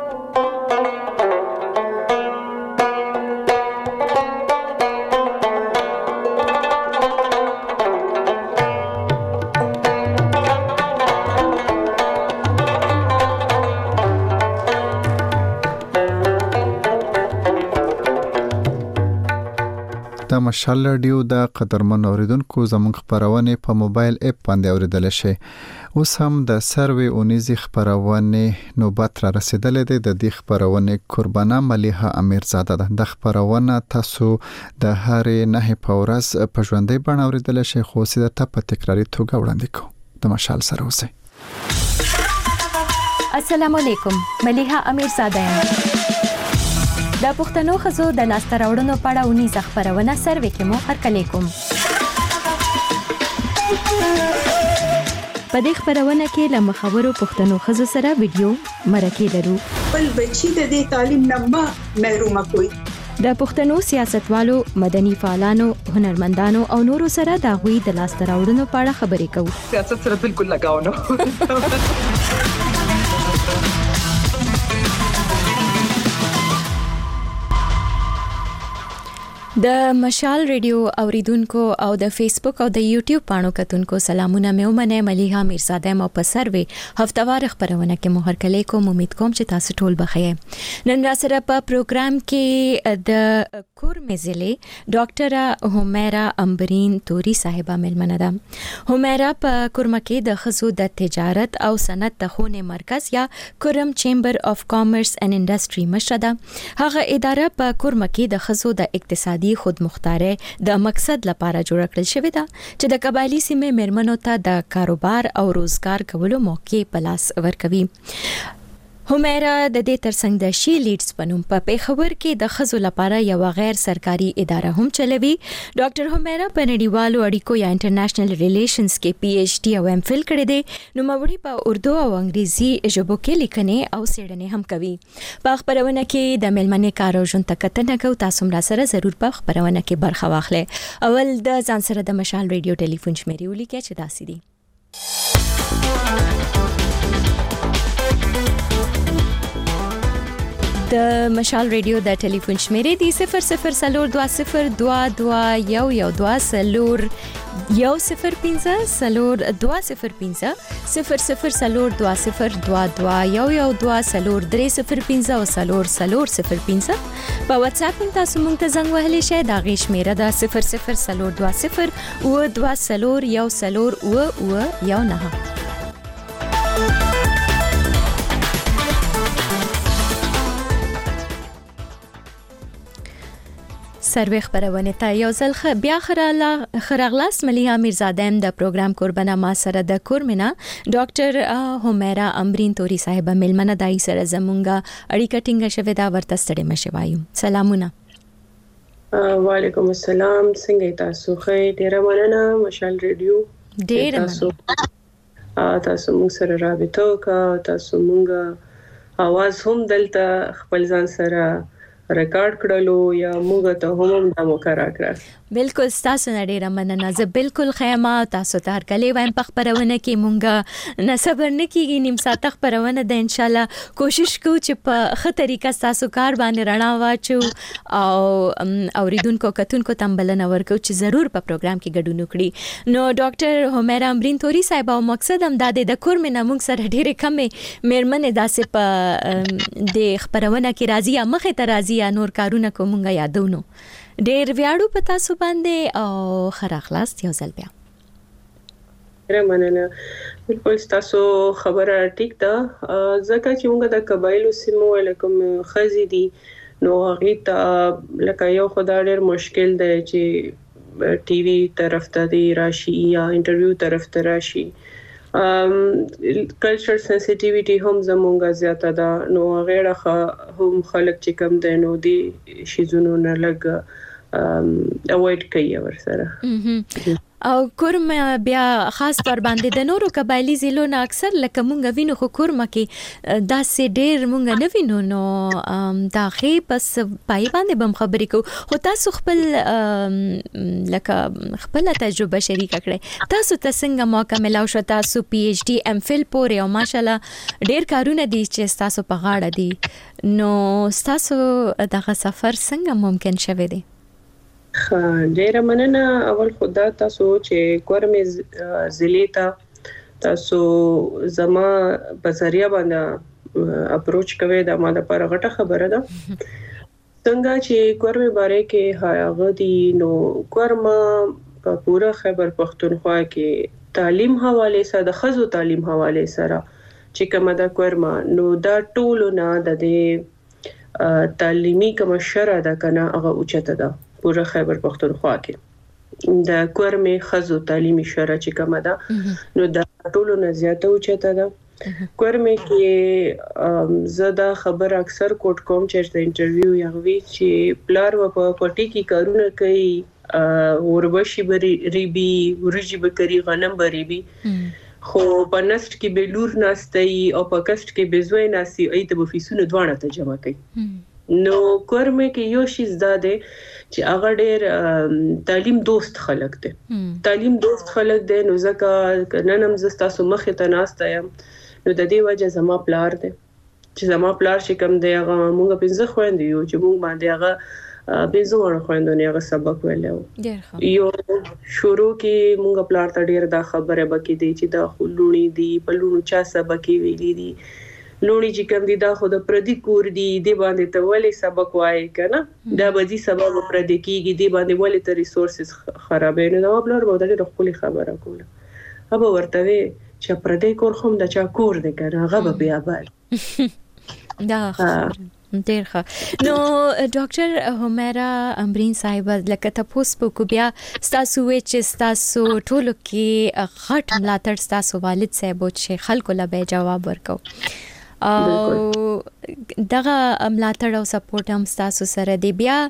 د مشال رادیو د قدرمن اوریدونکو زموږ خبرونه په موبایل اپ باندې اوریدل شي. اوس هم د سروي اونیزي خبرونه نوبت را رسیدلې ده. د دې خبرونه قربانه مليحه امیرزاده ده. د خبرونه تاسو د هرې نه په ورځ په ژوندۍ بڼه اوریدل شي خو سیده ته په تکراری توګه وړاندې کوم. د مشال سره اوسئ. السلام علیکم. مليحه امیرزاده یم. د پښتنو خزو د لاسته راوړنو په اړه اونیزه خبرونه سروي کې مو هرکلی کوم. په دې خبرونه کې له مخورو پښتنو خزو سره ویډیو مرکې لرو. بل بچی د دې تعلیم نه محروم کوي. د پښتنو سیاستوالو، مدني فعالانو، هنرمندانو او نورو سره د غوي د لاسته راوړنو په اړه خبرې کوو. سیاست سره بالکل لگاو نه. د مشال ریډیو اوریدونکو او د فیسبوک او د یوټیوب پاڼو کتونکو سلامونه مې ومنه. مليحه امیرزاده مو په سروي هفتوار خبرونه کې مو هرکلی کوم. امید کوم چې تاسو ټول بخیر. نن را سره په پروګرام کې د کورمې ضلع ډاکټره همیرا امبرین توري صاحبہ ملمنه ده. همیرا په کورمه کې د خزو د تجارت او صنعت د خونه مرکز یا کورم چیمبر اف کامرس اینڈ انډستری مشره ده. هغه اداره په کورمه کې د خزو د اقتصادي خود مختاره د مقصد لپاره جوړ کړل شوې ده چې د قبایلی سیمې مېرمنو ته د کاروبار او روزګار کولو موقع په لاس ورکوي. همیرا د دې ترڅنګ د شي لیډز په نوم په پیښور کې د خزو لپاره یو غیر سرکاري اداره هم چلوي. ډاکټر همیرا په نړیوالو اړیکو یا انټرنیشنل ریلیشنز کې پی ایچ ډي او ایم فل کړی دی. نو موري په اردو او انګریزي ژبو کې لیکنې او څېړنې هم کوي. په خبرونه کې د ملمنې کار او ژوند ته کتنه کوو. تاسو هم را سره ضرور په خبرونه کې برخه واخلئ. اول د ځان سره د مشال ریډیو ټلیفون شمیرې ولیکئ چې داسې دي. د مشال ریډیو د ټلیفون شمیرې دی صفر صفر سلور دوا صفر دوا دوا یو یو دوا سلور یو صفر پنځه سلور دوا صفر پنځه صفر صفر سلور دوا صفر دوا دوا یو یو دوا سلور درې صفر پنځه او سلور سلور صفر پنځه. په واتس اپ هم تاسو مونږ ته زنګ وهلی شئ. دا غي شمیره ده صفر صفر سلور دوا صفر او دوا سلور یو سلور او او یو نه. سروي خبرونه ته یو ځل خ بیا خراله خراغلاس مليحه امیرزاده د پروګرام قربانه ما سره د کورمنه ډاکټر همیرا امبرین توري صاحبہ ملمنه دای سره زمونږه اړیکه ټینګه شوه دا ورته ستړي مشه وایو. سلامونه. وعلیکم السلام. څنګه تاسو؟ خیر ډیر مننه. مشال ریډیو ډیر مننه. تاسو موږ سره رابطه وکړه. تاسو موږ आवाज هم دلته خپل ځان سره ریکارډ کړلو یا موږ ته هم د موکرا کړ. بالکل تاسو نه ډیره مننه. زه بالکل خیمه تاسو ته هرکلی وایم په خبرونه کې مونږه نه صبر نه کیږي. نیم ساعت خبرونه د ان شاء الله کوشش کوو چې په ښه طریقه تاسو کار باندې رڼا واچو او اوریدونکو کتونکو تمبلنه ورکو چې ضرور په پروګرام کې ګډون وکړي. نو ډاکټر همیرا امبرین توري صاحب او مقصد هم دا د کورمنه مونږ سره ډیره کمې مېرمنې داسې په د خبرونه کې راځي یا مخې ته راځي یا نور کارونه کومه یادونو. ډېر ویاړو په تاسو باندې او خراخلاص یو ځل بیا. ډېر مننه. بالکل تاسو خبره ټیک ده. ځکه چې موږ د قبایلو سیمو لکه خزي دي نو هغه ته لکه یو خدای ډېر مشکل دی چې ټي وي طرف ته دی راشي یا انټرویو طرف ته راشي ام کلچر سنسټیویټي هم زمونږه زیاته ده نو غیره هم خلک چې کم دي نو دي شیزونو نه لګ اوایډ کوي ورسره او کورم بیا خاص پر باندې د نورو قبایلی ضلعو نه اکثر لکه مونږ وینو خو کورم کې داسې ډېر مونږ نه وینو نو دا خې پس پای باندې بم خبرې کو خو تاسو خپل لکه خپل تجربه شریک کړئ تاسو ته څنګه موقع ملاو شو تاسو پی ایچ ډی ام فل پورې او ماشالله ډېر کارونه دي چې تاسو په غاړه دي نو تاسو دغه سفر څنګه ممکن شوه دی ډیره مننه اول خدا تاسو چې کورمې ضلع ته تاسو زما په ذریعہ باندې اپروچ کوي دا ماده پر غټه خبره ده څنګه چې کورمې باره کې هغه دي نو کورمه په پوره خیبر پختونخوا کې تعلیم حواله سره د خزو تعلیم حواله سره چې کومه دا کورمه نو دا ټول نه د تعلیمي کوم شرع ده کنه هغه اوچته ده پوره خیبر پختونخوا کې د کورمې خزو تعلیمي شورا چې کومه ده نو د ټولو نه زیاته اوچته ده کورمې کې زدا خبر اکثر کوټ کوم چې د انټرویو یغوي چې پلار و په پټي کې کارونه کوي وربشي بری ریبي ورجی بکری غنم بری بي خو په نست کې بلور ناستي او په کست کې بزوي ناسي ایت په فیسونو دوانه ته جمع کوي نو کورمې کې یو شی زده چې هغه ډېر تعلیم دوست خلک دي تعلیم دوست خلک دي نو ځکه نن هم زستا سو مخه ته ناسته یم نو د دې وجه زما پلار دي چې زما پلار چې کوم دی هغه مونږ پنځه خويندې یو چې مونږ باندې هغه پنځه ور خويندونه هغه سبق ویلو یو شروع کې مونږ پلار ته ډېر دا خبره بکې دي چې دا خلونی دي په لونو چا سبق ویلي دي لونی چې کوم دي دا خو د پردي کور دي دی باندې ته ولې سبق وایي کنه دا بدی سبب پردي کیږي دی باندې ولې ته ریسورسز خرابې نه دا بلور به د خپل خبره کوله هغه ورته چې پردي کور هم د چا کور دی کنه هغه بیا بل دا ډیر ښه نو ډاکټر همیرا امبرین صاحب لکه تاسو په کو بیا تاسو چې تاسو ټولو کې غټ ملاتړ تاسو والد صاحب چې خلکو لا به جواب ورکو او دغه ملاتړ او سپورټ هم تاسو سره دی بیا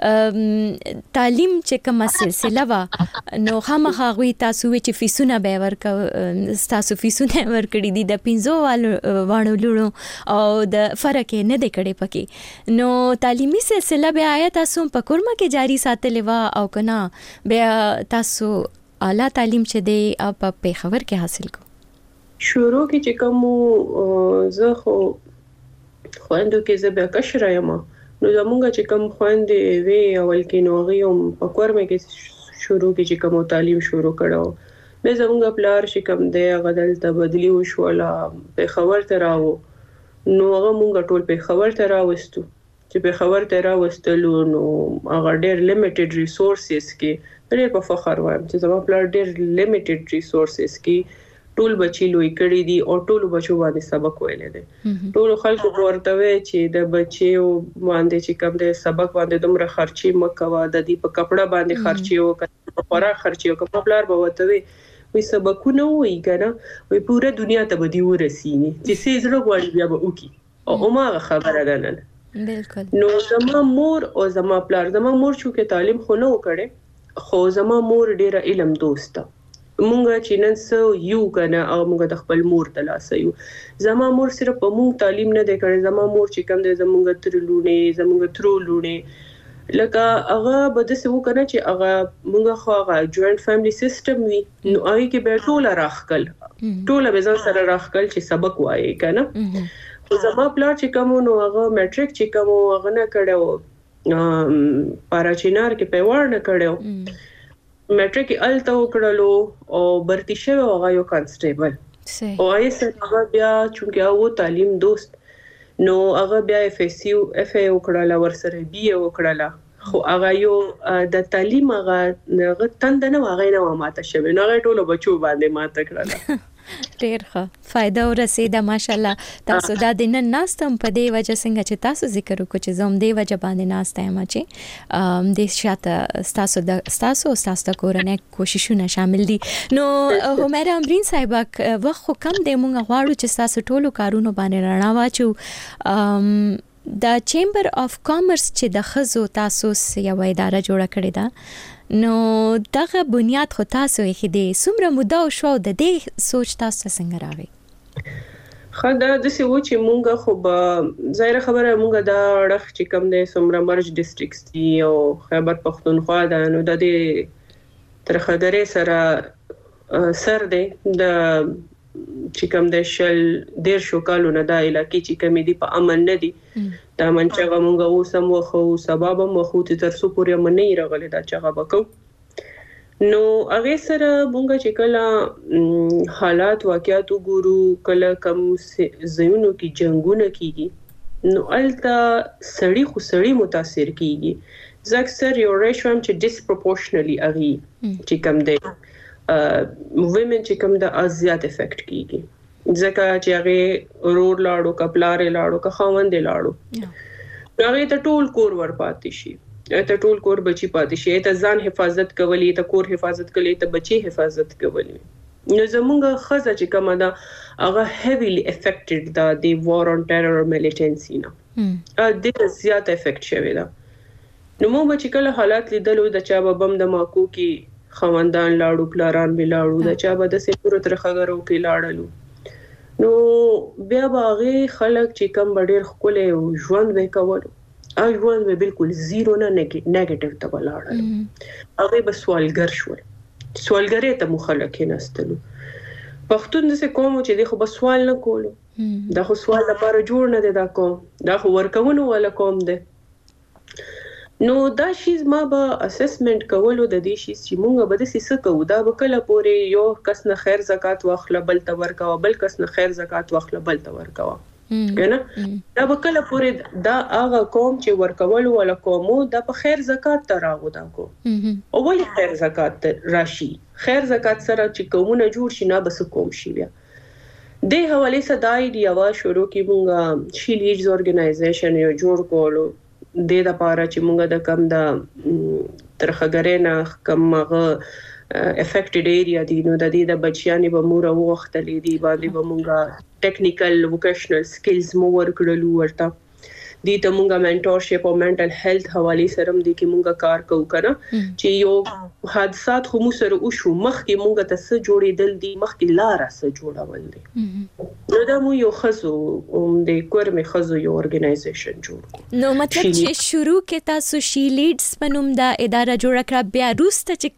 تعلیم چې کومه سلسله وا نو خامخا غوي تاسو چې فیسونه به ورکو تاسو فیسونه ورکړي دي د پینځو وانو لونو او د فرق نه دی کړي پکې نو تعلیمي سلسله به آیا تاسو په کورمه کې جاری ساتلې وا او کنا بیا تاسو اعلی تعلیم چې دی په پیښور کې حاصل کو شروع کې چې کوم زه خو خويندو کې زه بیا کشر یم نو زمونږ چې کوم خويندې وی اول کې نو غيوم په کورمه کې شروع کې چې کوم تعلیم شروع کړو به زمونږ پلار چې کوم دی غدل ته بدلی وشولا په خبر ته راو نو هغه مونږ ټول په خبر ته راوستو چې په خبر ته راوستلو نو هغه ډېر لیمیټډ ریسورسز کې ډېر په فخر وایم چې زموږ پلار ډېر لیمیټډ ریسورسز کې ټول بچی لوی کړی دي او ټول بچو باندې سبق ویلې دي ټول خلکو ورته وی چې د بچیو باندې چې کوم د سبق باندې دومره خرچي مکوا د دې په کپڑا باندې خرچي او په خوراک خرچي او په پلار به وته وی وي سبقونه وی کنه وي پوره دنیا ته بدی ورسینی چې سې زړه غواړي بیا به وکي او ما خبره ده نه بالکل نو زما مور او زما پلار زما مور چې تعلیم خو نه وکړي خو زما مور ډیره علم دوسته مونږه چې نن سو یو کنه او مونږه د خپل مور تلاسه یو زما مور صرف په مونږ تعلیم نه دی کړی زما مور چې کوم دی زمونږ تر لونه زمونږ تر لونه لکه هغه بده څه وکنه چې هغه مونږه خو هغه جوائنٹ فیملی سیستم وی نو آی کې به ټول راخکل ټول به ځان سره راخکل چې سبق وایي کنه خو زما پلار چې کوم نو هغه میټریک چې کوم هغه نه کړو پاراچینار کې پیوړ نه کړو میټریک الته وکړلو او برتی شوی هغه یو کانسټیبل او یې سره بیا چې هغه تعلیم دوست نو هغه بیا اف اس یو اف ای وکړل ور سره بي وکړل خو هغه یو د تعلیم هغه تند نه هغه نه ماته شوی نو هغه ټولو بچو باندې ماته کړل ډیر ښه فائدہ ورسېده ماشالله تاسو دا د نن ناستم په دې وجه څنګه چې تاسو ذکر وکړو چې زوم دې وجه باندې ناسته یم چې د شاته تاسو د تاسو تاسو د کورنۍ کوششونه شامل دي نو همیرا امرین صاحب وخت خو کم دی مونږ غواړو چې تاسو ټولو کارونو باندې رڼا واچو د چیمبر اف کامرس چې د خزو تاسو یو اداره جوړه کړې ده نو دغه بنیاد خو تاسو یې خېدې څومره موده شو د دې سوچ تاسو څنګه راغی خدا د سی و چې مونږه خو به ظاهر خبره مونږه دا رخ چې کم د څومره مرج ډیسټریکټس دی او خیبر پختونخوا ده نو د دې ترخګری سره سر دی د چې کوم د شل ډیر شو کالونه دا علاقې چې کمی دي په امن نه دي دا منچغه مونږه اوسم وخو سبب مو خو تر څو پورې منې راغله دا چغه وکاو نو هغه سره مونږه چې کله حالات واقعیت وګورو کله کم زینو کې جنگونه کیږي نو الته سړی خو سړی متاثر کیږي زکسر یو ریشوم چې ډیسپروپورشنلی اغي چې کم دی ویمن چې کوم د ازیات افیکټ کیږي ځکه چې هغه رور لاړو کپلار لاړو که خوند لاړو هغه ته ټول کور ور پاتې شي ته ټول کور بچي پاتې شي ته ځان حفاظت کولی ته کور حفاظت کولی ته بچي حفاظت کولی نو زمونږ خزه چې کومه دا هغه هیویلی افیکټډ دا دی وار اون ټیرر او ملیټنسي نه ا دې زیات افیکټ شوی دا نو مو چې کله حالات لیدلو د چا بم د ماکو کې خوندان لاړو پلاران به لاړو د چا به د سپورو تر خګرو کې لاړلو نو بیا باغې خلک چې کم ډېر خپل ژوند وکول او ژوند به بالکل زیرو نه نیگیټیو ته ولاړل هغه به سوالګر شول سوالګری ته مخالک نهستلو پښتون د څه کوم چې د خو بس سوال نه کولو دا خو سوال لپاره جوړ نه دی دا کوم دا خو ورکوونو ولا کوم دی نو دا شیز ما به اسسمنت کولو د دې شیز چې مونږ به د څه کوو دا به کله پورې یو کس نه خیر زکات واخله بل ته ورکاوه بل کس نه خیر زکات واخله بل ته ورکاوه کنه دا به کله پورې دا هغه قوم چې ورکول ولا قومو دا په خیر زکات ته راغو دا کو او ولې خیر زکات راشي خیر زکات سره چې قومونه جوړ شي نه بس قوم شي بیا د حواله صداي دی وا شروع کی مونږه شیلیج اورګنایزیشن یو جوړ کولو د دې لپاره چې موږ د کم د ترخګری نه کم هغه افیکټډ ایریا دي نو د دې د بچیانې به مور او وخت لیدي باندې به موږ ټیکنیکل ووکیشنل سکلز مو ورکړلو ورته دې ته موږ منټورشپ او منټل هیلث حواله سره دې کې موږ کار کوو کنه چې یو حادثات خو مو سره او شو مخ کې موږ ته څه جوړېدل دي مخ کې لار څه جوړول دي نو دا مو یو خزو د کورمه خزو یو اورګنایزیشن جوړ نو مطلب چې شروع کې تاسو شي لیډز پنوم دا اداره جوړ کړه بیا روسته چې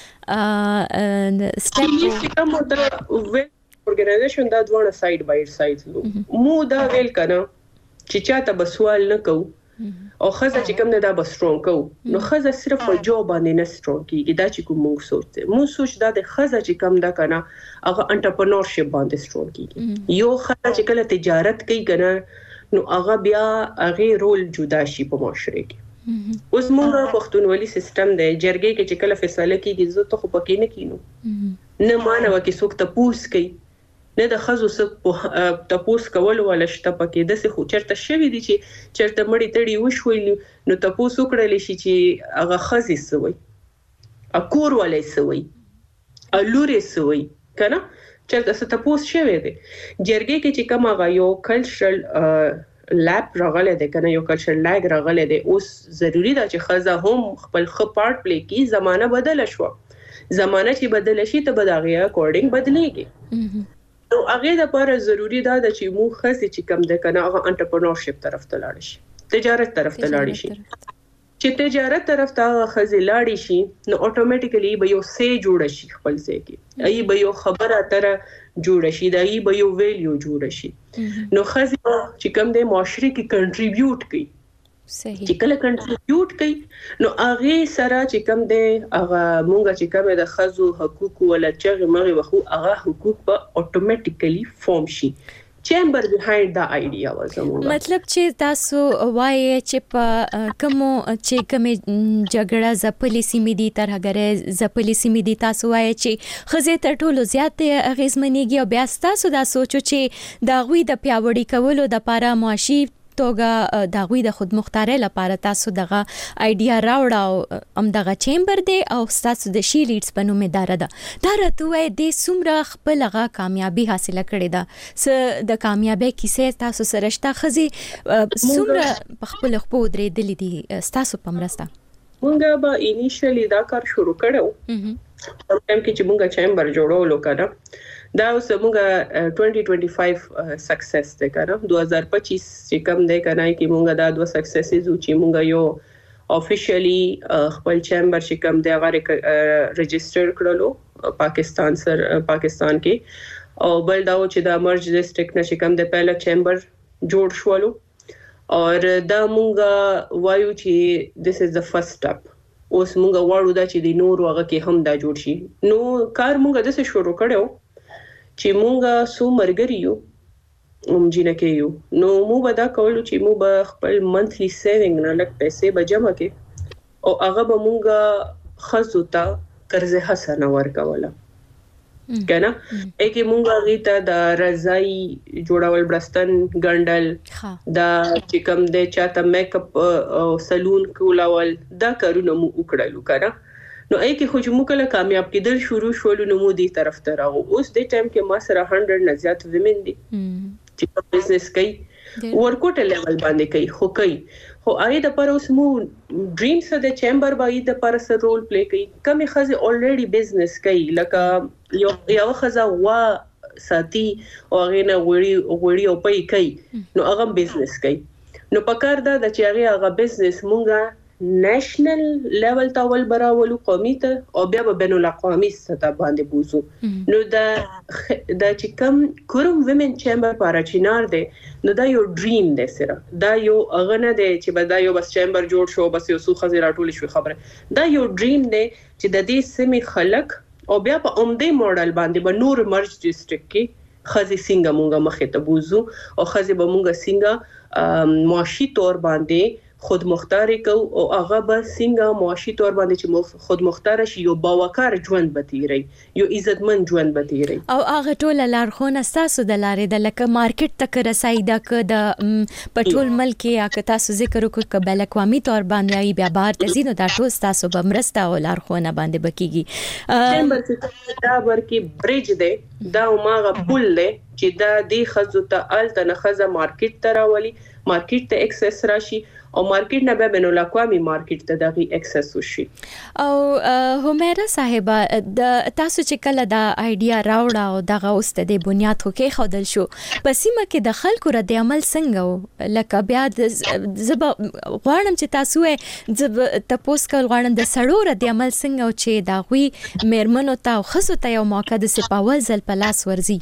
کوم سټیپ چې کوم دا اورګنایزیشن دا دوه ساید بای ساید مو دا ویل کنه چې چاته به سوال نه کو او خزه چې کوم نه دا به سترونګ کو نو خزه صرف په جو باندې نه سترونګ کیږي دا چې کوم موږ سوچته مو سوچ دا د خزه چې کوم دا کنه هغه انټرپرنورشپ باندې سترونګ کیږي یو خزه چې کله تجارت کوي کنه نو هغه بیا هغه رول جدا شي په معاشره کې اوس موږ پښتونولي سیستم دی جرګې کې چې کله فیصله کیږي زه ته خو پکې نه کینو نه مانو کې څوک ته پوس کوي نه د خزو څخه تپوس کول ولا شته پکې د څه خو چرته شوی دي چې چرته مړی تړي وشوي نو تپوس وکړل شي چې هغه خزي سوی اکور ولې سوی الوري سوی کنه چرته څه تپوس شوی دي جرګې کې چې کوم هغه یو کلچرل لاب راغله ده کنه یو کلچرل لاګ راغله ده اوس ضروری ده چې خزه هم خپل خ پارت پلی کی زمانہ بدل شو زمانہ چې بدل شي ته بداغه اکورډینګ بدلېږي نو هغه د لپاره ضروری ده چې مو خاصه چې کم ده کنه هغه انټرپرنورشپ طرف ته لاړ شي تجارت طرف ته لاړ شي چې تجارت طرف ته خزه لاړ شي نو اتوماتیکلی به یو سي جوړ شي خپل ځای کې ای به یو خبره تر جوړ شي دا ای به یو ویلیو جوړ شي نو خزه چې کم ده معاشري کې کنټریبیوټ کوي صحیح چې کله کنټریبیوټ کوي نو هغه سره چې کم ده هغه مونږ چې کومه د خزو حقوق ولا چې مغه وخو هغه حقوق په اتوماتیکلی فورم شي چیمبر بیهایند دا ایډیا و زموږ. مطلب چې تاسو وایي چې په کومو چې کومې جګړه ځپلې سیمې دي ترهګرۍ ځپلې سیمې دي تاسو وایي چې ښځې تر ټولو زیات اغېزمنېږي او بیا ستاسو دا سوچو چې د هغوی د پیاوړي کولو دپاره معاشي توګه د هغوی د خودمختارۍ لپاره تاسو دغه ایډیا راوړه او همدغه چیمبر دی او ستاسو د شي لیډز په نوم اداره ده. دا راته ووایئ دې څومره خپل هغه کامیابي حاصله کړې ده، څه د کامیابۍ کیسې تاسو سره شته؟ ښځې څومره په خپلو خپو ودرېدلې دي ستاسو په مرسته؟ مونږ به انیشلی دا کار شروع کړو په ټایم کې چې مونږ چیمبر جوړولو کنه. دا اوس مونږه twenty twenty-five سکسس دی کنه. دو هزار پچیس چې کم دی کنه کې مونږه دا دوه سکسسز و چې مونږه یو افیشلی خپل چیمبر چې کم دی هغه رجسټر کړلو پاکستان سره پاکستان کې، او بل دا چې د مرج ډسټریکټ نه چې کم دی پهلا چیمبر جوړ شولو، اور دا مونږه وایو چې this is the first step. اوس مونږه واړو دا چې د نور هغه کې هم دا جوړ شي. نو کار مونږه د څه شروع کړو چې مونږه سو مرګري یو اوم جنکه یو، نو مو به دا کولو چې مو به خپل منثلی سیوینګ نه لږ پیسې به جمع کړي او هغه به مونږه خزو ته قرض حسنه ورکوله کنه. اګه مونږه غیته د رضای جوړول برستن ګندل دا چې کوم د چاته میک اپ او سلون کولول دا کارونه مو وکړلو کنه. نو اې کې خو چې موږ کله کامیاب کېدل شروع شولو نو مو دې طرف ته راغو. اوس دې ټایم کې ما سره هنډرډ نه زیات ویمن دي چې بزنس کوي ورکوټ لیول باندې کوي خو کوي خو آی د پر اوس مو ډریمز د چیمبر باندې د پر سر رول پلی کوي. کمې خزه الریډي بزنس کوي لکه یو یو خزه وا ساتي او غینه وړي وړي او پي کوي نو هغه بزنس کوي. نو پکار دا چې هغه هغه بزنس مونږه نېشنل لیول ته ول براولو قومي ته او بیا به بین الاقوامي سطح باندې بوزو. نو دا دا چې کوم کوم ویمن چیمبر پارا چینار دی نو دا یو ډریم دی سره. دا یو هغه نه دی چې به دا یو بس چیمبر جوړ شو بس یو څو خزې راټول شو خبره. دا یو ډریم دی چې د دې سیمې خلک او بیا په اومدې موډل باندې به نور مرج ډسټریکټ کې خزې څنګه مونږه مخې ته بوزو او خزې به مونږه څنګه معاشي تور باندې خود مختاری کو او هغه به څنګه معاشي تور باندې چې خود مختار شي یو باوقار ژوند به تیری یو عزتمن ژوند به تیری. او هغه ټول لارښوونه ستاسو د لارې د لکه مارکیټ تک رسای دا که د پټول ملک یا که تاسو ذکر وکړو که بل اقوامي تور باندې بیا بهر ته ځي نو دا ټول ستاسو به مرسته او لارښوونه باندې بکیږي. چیمبر چې دا ورکې بریج دی دا ماغه پل دی چې دا د خزو ته الته نه خزه مارکیټ ته راولي مارکیټ ته اکسس راشي او مارکیټ نه به بین الاقوامي مارکیټ ته دغه اکسس وشي. او همیرا صاحبہ د تاسو چې کله دا ایډیا راوړه او دغه اوس د بنیاد خو کې خودل شو په سیمه کې د خلکو رد عمل څنګه و؟ لکه بیا زب غواړم چې تاسو یې تپوس کول غواړم د سړو رد عمل څنګه چې دا غوي میرمنو ته او خزو ته یو موقع د سپاول ځل په لاس ورزي.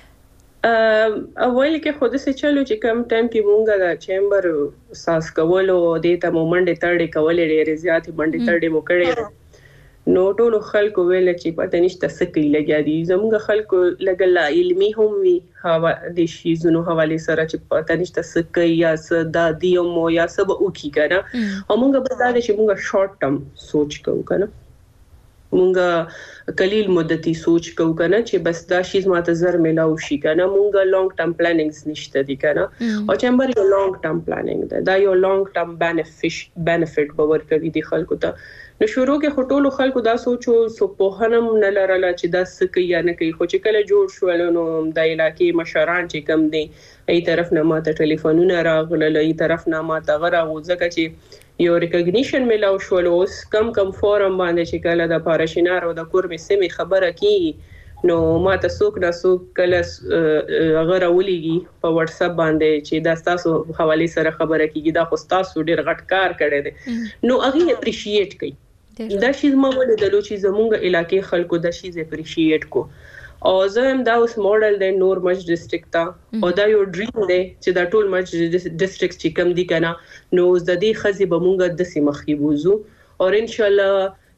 اول کې خود سه چلو چې کم ټایم کې مونږه د چیمبر ساس کولو د ته مومنډ تړې کولې ډېر زیات باندې تړې مو کړې نو ټول خلکو ویل چې پته نشته سکي لګیا دي زموږ خلکو لګلا علمي هم وی هوا د شي زونو حواله سره چې پته نشته سکي یا س د دیومو یا سب او کی کنه او مونږه به دا چې مونږه شارټ ټرم سوچ کوو کنه مونږه قلیل مدتي سوچ کوو کنه چې بس دا شی ماته زر ملاو شي کنه مونږه لانګ ټرم پلانینګز نشته دي کنه او چمبر یو لانګ ټرم پلانینګ ده دا یو لانګ ټرم بینیفیټ بینیفیټ باور کوي دي خلکو ته نو شروع کې خټولو خلکو دا سوچو سو په هنم نه لرله چې دا سکه یا نه کوي خو چې کله جوړ شو نو د علاقې مشران چې کم دي ای طرف نه ماته ټلیفونونه راغله ای طرف نه ماته غره وځکه چې یو ریکګنیشن ملاو شو اوس کم کم فورم باندې چې کله د پاراشینار او د کورمې سیمې خبره کی نو ماته څوک نه څوک کله غره ولېږي په واتس اپ باندې چې دا تاسو حواله سره خبره کیږي دا خو تاسو ډیر غټ کار کړی دی نو هغه اپریشیټ کوي دا شی زما ولې د لوچي زمونږ علاقې خلکو دا شی اپریشیټ کو او زم دا اوس ماډل د نور مچ ډسټریکټ تا او دا یو ډریم دی چې دا ټول مچ ډسټریکټ چې کم دي کنه نو د دې خزي به مونږ د سیمه خي بوزو او ان شاء الله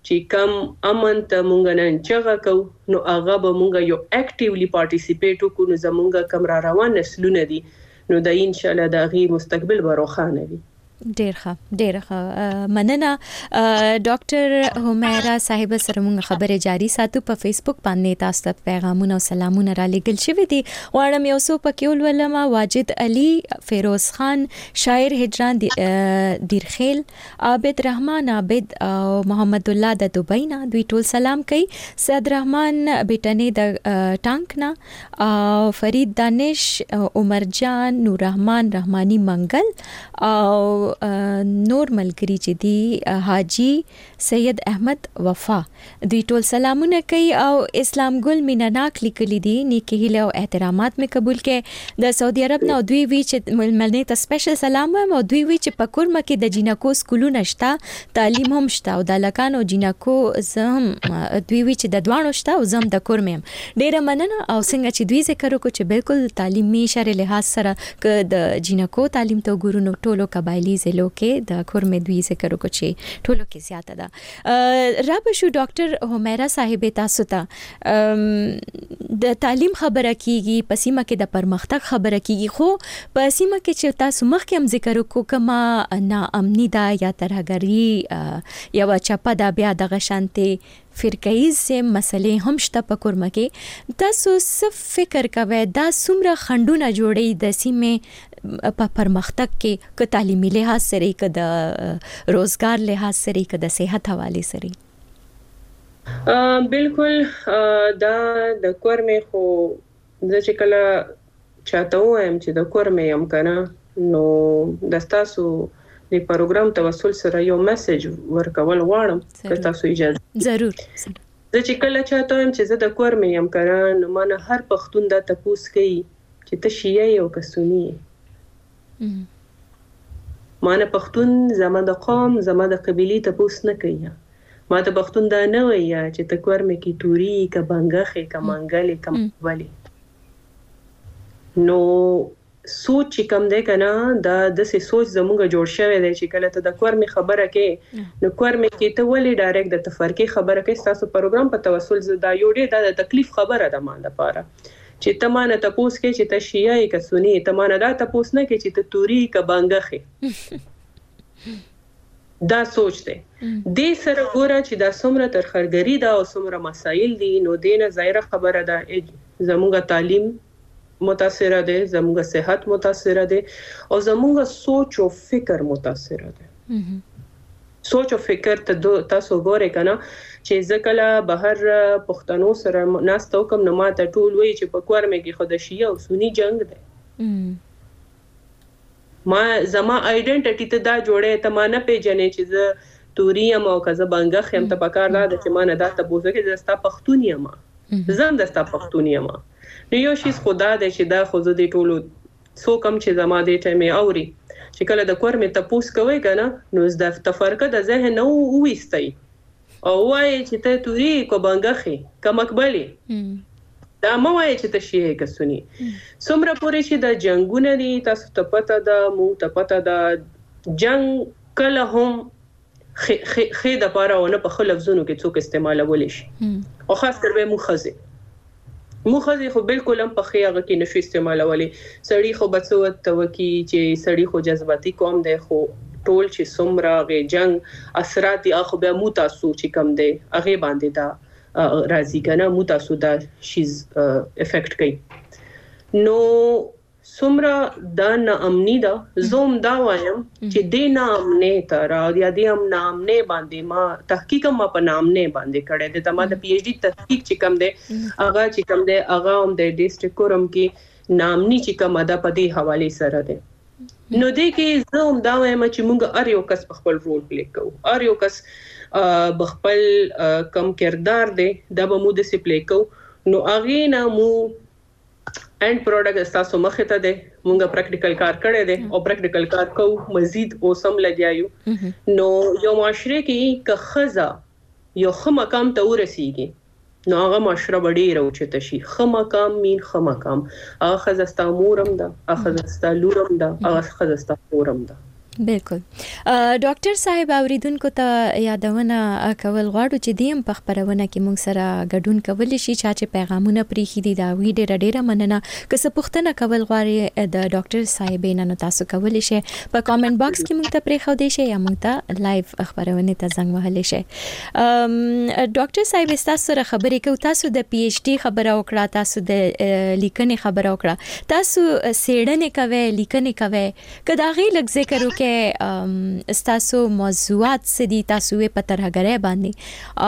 چې کم امن ته مونږ نن چغه کو نو هغه به مونږ یو اکټیولی پارټیسیپیټ وکړو نو زمونږ کم را روان نسلونه دي نو د ان شاء الله د غي مستقبل به روښانه وي. ډیر ښه ډیر ښه مننه ډاکټر همیرا صاحب سره موږ خبره جاری ساتو. په فیسبوک باندې تاسو ته پیغامونه او سلامونه را لېږل شوي دي. غواړم یو څو پکې ولولم. واجد علي، فیروز خان، شاعر هجران دیرخیل، عابد رحمان عابد او محمد الله د دوبۍ نه دوی ټول سلام کوي. سید رحمان بیٹنې د ټانک نه او فرید دانش، عمر جان، نور رحمان رحمانی منګل او نور ملګری چې دی حاجی سید احمد وفا دوی ټول سلامونه کوي او اسلام ګل میناناک لیکلی دي نیکی هیله او احترامات مې قبول کړي د سعودي عرب نه. دوی وی چې ملنې ته سپیشل سلام وایم او دوی وی چې په کورمه کې د جینکو سکولونه شته، تعلیم هم شته او د لکانو جینکو زم دوی وی چې د دوانو شته او زم د کورمم. ډیره مننه او څنګه چې دوی ذکر وکړو چې بالکل تعلیمي شرع لحاظ سره ک د جینکو تعلیم ته ګورو نو ټولو قبایلی زلو کې د کورمې دوی ذکر وکړو چې ټولو کې زیاته ده. رب شو ډاکټر همیرا صاحب تاسو ته د تعلیم خبره کیږي، په سیمه کې د پرمختګ خبره کیږي، خو په سیمه کې چې تاسو مخکې هم ذکر وکړو کما ناامني ده یا ترهګري یا چپه ده بیا دغه شانتي فرقایز مسلې هم شته په کورمه کې. تاسو څه فکر کوئ دا څومره خنډونه جوړي د سیمې په پرمختګ کې که تعلیمي لحاظ سره که د روزګار لحاظ سره که د صحت حواله سره؟ بالکل دا د کورمې خو زه چې کله چاته وایم چې د کورمې يم کنه نو د تاسو د پروګرام توسل سره یو میسج ورکول غواړم که تاسو اجازه ضرور. زه چې کله چاته وایم چې زه د کورمې يم کنه نو مانه هر پښتون دا تپوس کوي چې ته شیعه یو که سنی مانه پښتون زما د قوم زما د قبيله تپوس نه کوي. ما ته پښتون دا نه وایي چې ته کورمې کې توري کا بنګخه کا منګلې کا ولی نو سوچ چې کم دی کنه دا د سې سوچ زموږ جوړ شوی دی چې کله ته د کورمې خبره کې نو کورمې کې ته ولې ډایرکټ د تفرقه خبره کې تاسو پروګرام په توسل زدا یو ډېر د تکلیف خبره ده مان لپاره چې ته مانه تاسو کې چې ته شیعه کا سنی ته مانه دا تاسو نه کې چې ته توري کا بنګخه دا سوچ دی. د سره ګوره چې دا څومره ترخرګری دا او څومره مسایل دي نو دینه ظاهره خبره ده زموږ تعلیم متاثر ده، زموږ صحت متاثر ده او زموږ سوچ او فکر متاثر ده. سوچ او فکر ته تاسو ګوره کنه چې ځکه بهر پښتنو سره ناستو کوم نه ماته ټول وی چې په کورمې کې خود شیعه او سنی جنگ ده. ما زما آیډنټیټی ته دا جوړه ته ما نه پیژنې چې زه توري یم او که زه بنګخ یم ته پکار دا چې ما نه دا ته بوزه کې زستا پښتون یم زم دستا پښتون یم نو یو شی خدا دې چې دا خو زه دې ټولو سو کم چې زما دې ټیمه اوري چې کله د کورمې ته پوس کوي کنه نو د تفرقه د ذهن نو وېستای او وای چې ته توري کو بنګخي کمقبلي دا مو وای چې ته شیعه که سنی څومره پورې چې د جنگونه دي تاسو ته پته ده مو ته پته ده جنگ کله هم خې د پاره ونه په خپل لفظونو کې څوک استعمالول شي او خاص کر به مخزه مخزه خو بالکل هم په خیاغه کې نشي استعمالولې سړی خو بڅوت توکي چې سړی خو جذباتي قوم دی خو ټول چې څومره غي جنگ اثرات اخو به مو تاسو چې کم دی هغه باندې دا راځي کنه مو تاسو دا شیز افیکټ کوي نو سمرا دا ناامنی دا زوم دا وایم چې د نامنه تر یا د ام نامنه باندې ما تحقیق ما په نامنه باندې کړه د تما د پی ایچ ډی تحقیق چې کم دی اغا چې کم دی اغا هم د ډیسټریکټ کورم کې نامنی چې کم ادا پدې حواله سره دی نو دې کې زوم دا وایم چې موږ ار یو کس خپل رول پلی کوو ار یو کس بخپل کم کردار دی دا به مو د سپلی کو نو اغه نه مو اینڈ پروډکټ تاسو مخه ته دی مونږه پریکټیکل کار کړی دی او پریکټیکل کار کو مزید اوسم لګیایو نو یو معاشره کې که خزا یو خ مقام ته ورسیږي نو هغه معاشره ډېر اوچته شي خ مقام مين خ مقام هغه خزستا مورم ده هغه خزستا لورم ده هغه خزستا مورم ده بالکل. ډاکټر صاحب اوریدونکو ته یادونه کول غواړو چې دیم په خبرونه کې موږ سره ګډون کول شي چې پیغامونه پریخي دي دا وی ډیره ډیره مننه. که څه پوښتنه کول غواړي د ډاکټر صاحب نه تاسو کول شي په کامنټ باکس کې موږ ته پریخو دي شي یا موږ ته لایو خبرونه ته زنګ وهلی شي. ډاکټر صاحب تاسو سره خبرې کوي، تاسو د پی ایچ ډي خبره وکړه، تاسو د لیکنې خبره وکړه، تاسو سیړنې کوي، لیکنې کوي، کدا غي لږ ذکر وکړئ استاسو موضوعات سدي تاسو په ترهګرۍ باندې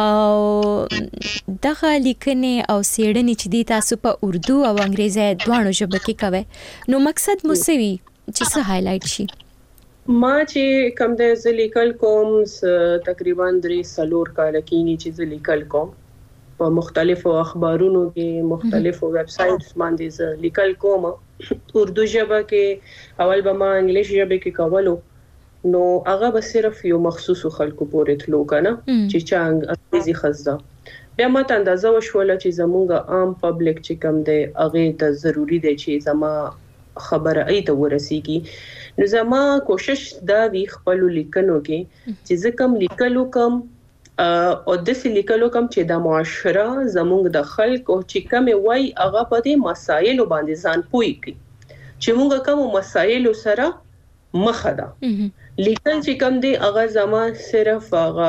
او دغه لیکنې او سیړنې چې دي تاسو په اردو او انګریزي دوانو ژبه کې کوي، نو مقصد مو څه وي چې څه هایلایټ شي؟ ما چې کوم د زلیکل کوم تقریبا درې سلور کال کېنی چې زلیکل کوم په مختلفو اخبارونو کې، مختلفو ویب سایټس باندې زلیکل کوم. اردو ژبه کې اول به ما انګلیش ژبه کې کولو، نو هغه به صرف یو مخصوص خلکو پورې تلو کنه چې چا انګریزي خزدا. بیا ما ته اندازه وشوله چې زمونږ عام پبلک چې کم دی هغه ته ضروری دی چې زما خبره ای ته ورسیږي. نو زما کوشش دا وی خپل لیکنو کې چې زه کوم لیکلو کوم او د سې لیکلو کوم چې د معاشره زمونږ د خلکو چې کوم وای هغه په دې مسایلو باندې ځان پوي کی چې مونږ کوم مسایلو سره مخه ده. لیکل چې کوم دی هغه زما صرف هغه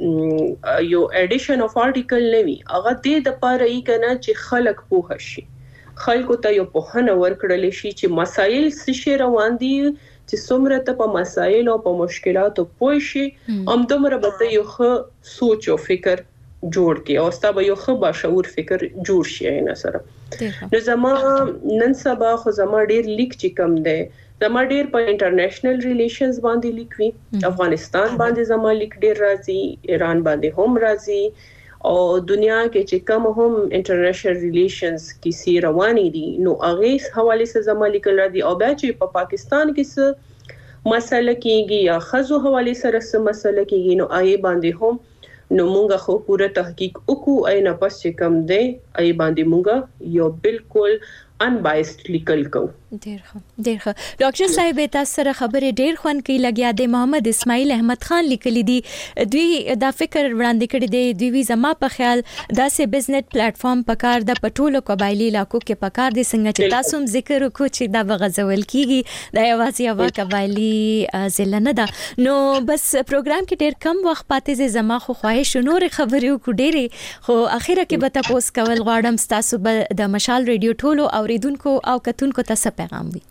یو اډیشن اف آرټیکل نه وی، هغه دې د پاره یې کنه چې خلک پوه شي، خلکو ته یو پوهنه ورکړل شي چې مسایل څه روان دي، چې څومره ته په مسایل او په مشکلاتو پوه شي، هم دومره به یو ښه سوچ او فکر جوړ کی او ستاسو یو ښه باشعور فکر جوړ شي نه سره. نو زما نن سبا خو زما ډیر لیک چې کم دی، زما ډیر په انټرنیشنل ریلیشنز باندې لیکوي، افغانستان باندې زما لیک ډیر راځي، ایران باندې هم راځي او دنیا کې چې کوم هم انټرنیشنل ریلیشنز کې سی رواني دي نو هغه حواله سره زما لیکل راځي. او بیا چې په پاکستان کې څه مسله کېږي یا خزو حواله سره څه مسله کېږي نو آی باندې هم نو مونږه خو پوره تحقیق وکړو، اې نه پس چې کم دی آی باندې مونږه یو بالکل unbiased لیکل کو. ډیر ښه ډیر ښه. ډاکټر صاحب تاسو سره خبرې ډیر خوان کوي لګیا دی. محمد اسماعیل احمد خان لیکلی دی، دوی دا فکر وړاندې کړی دی، دوی زما په خیال داسې بزنس پلیټ فارم پکار د پټولو قبایلی علاقو کې پکار دي، څنګه چې تاسو هم ذکر وکړو چې دا بغزول کیږي د یوازې یو قبایلی ضلع نه ده. نو بس پروګرام کې ډیر کم وخت پاتې زه زما خو خواهش نور خبرې وکړو ډېرې، خو اخیره کې به تاسو کول غواړم تاسو د مشال ریډیو ټولو اوریدونکو او کتونکو ته پیغام وي.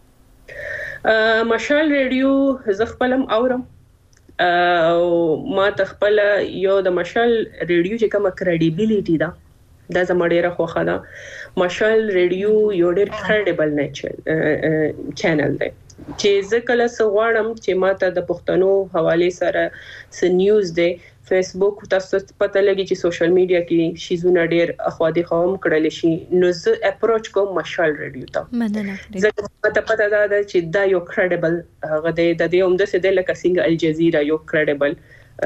مشال ریډیو زه خپلم اورم او ما تخپل یو د مشال ریډیو چې کومه کریډیبিলিټی ده دا زما ډیره خوښه ده. مشال ریډیو یو ډیر کریډیبل نه چینل دی چې زه کله څه غواړم چې ما ته د پښتنو حواله سره س نیوز دی، فیسبوک تاسو پته لګی چې سوشل میډیا کې شي زونه ډیر اخوادي قوم کړل شي، نو زه اپروچ کوم مشال ریډیو ته. مننه. زه پته پته دا چې دا یو کریډیبل هغه د دې هم د څه د لکه څنګه الجزیره یو کریډیبل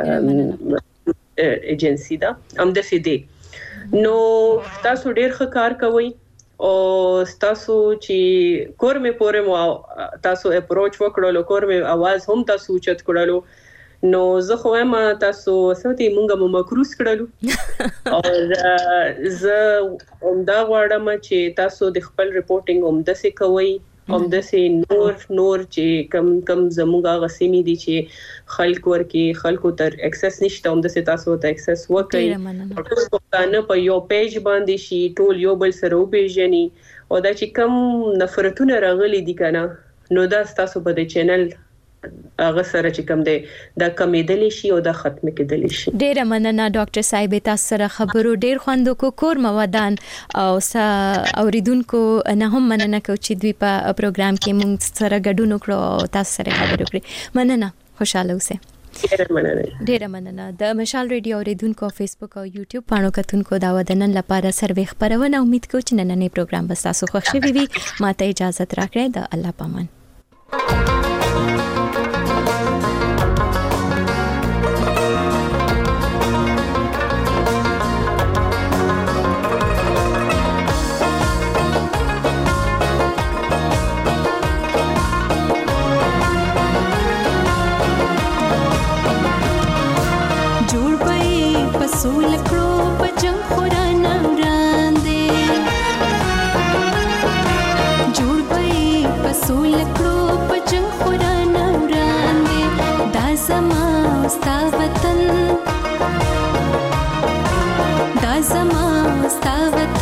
ایجنسی دا هم د څه دی. نو تاسو ډیر ښه کار کوئ او تاسو چې کورمه پورې مو تاسو اپروچ وکړلو، کورمه आवाज هم تاسو چت کړلو، نو زه خو هم تاسو سمتي مونږه مو مکروس کړلو او زه هم دا غواړم چې تاسو د خپل ریپورټینګ هم د څه کوي، هم د څه نور نور چې کم کم زموږه غسیمی دي چې خلک ورکی خلکو تر اکسس نشته، هم د څه تاسو ته اکسس وکړي، ټول پښتانه په یو پیج باندې شي، ټول یو بل سره وپیژني او دا چې کم نفرتونه راغلي دي کنه نو دا تاسو په دې چینل هغه سره چې کوم دی دا کمیدلی شي او دا ختم کېدلی شي. ډیره مننه ډاکټر صاحب تاسو سره خبرو ډیر خوندو کو کور مودان او اوریدونکو نه هم مننه کو چې دوی په پروګرام کې موږ سره ګډون وکړو او تاسو سره خبرې وکړي. مننه، خوشاله اوسئ. ډیره مننه. د مشال ریډیو اوریدونکو فیسبوک او یوټیوب پاڼو کتونکو دا ودنن لپاره سروي خبرونه امید کوم چې نننې پروګرام به تاسو خوښ شي وي. ماته اجازه راکړئ. د الله پامان. پسول کړو په جنگ خورانه وړاندې جوړ به پسول کړو په جنگ خورانه وړاندې دا زما ستا وطن دا زما ستا وطن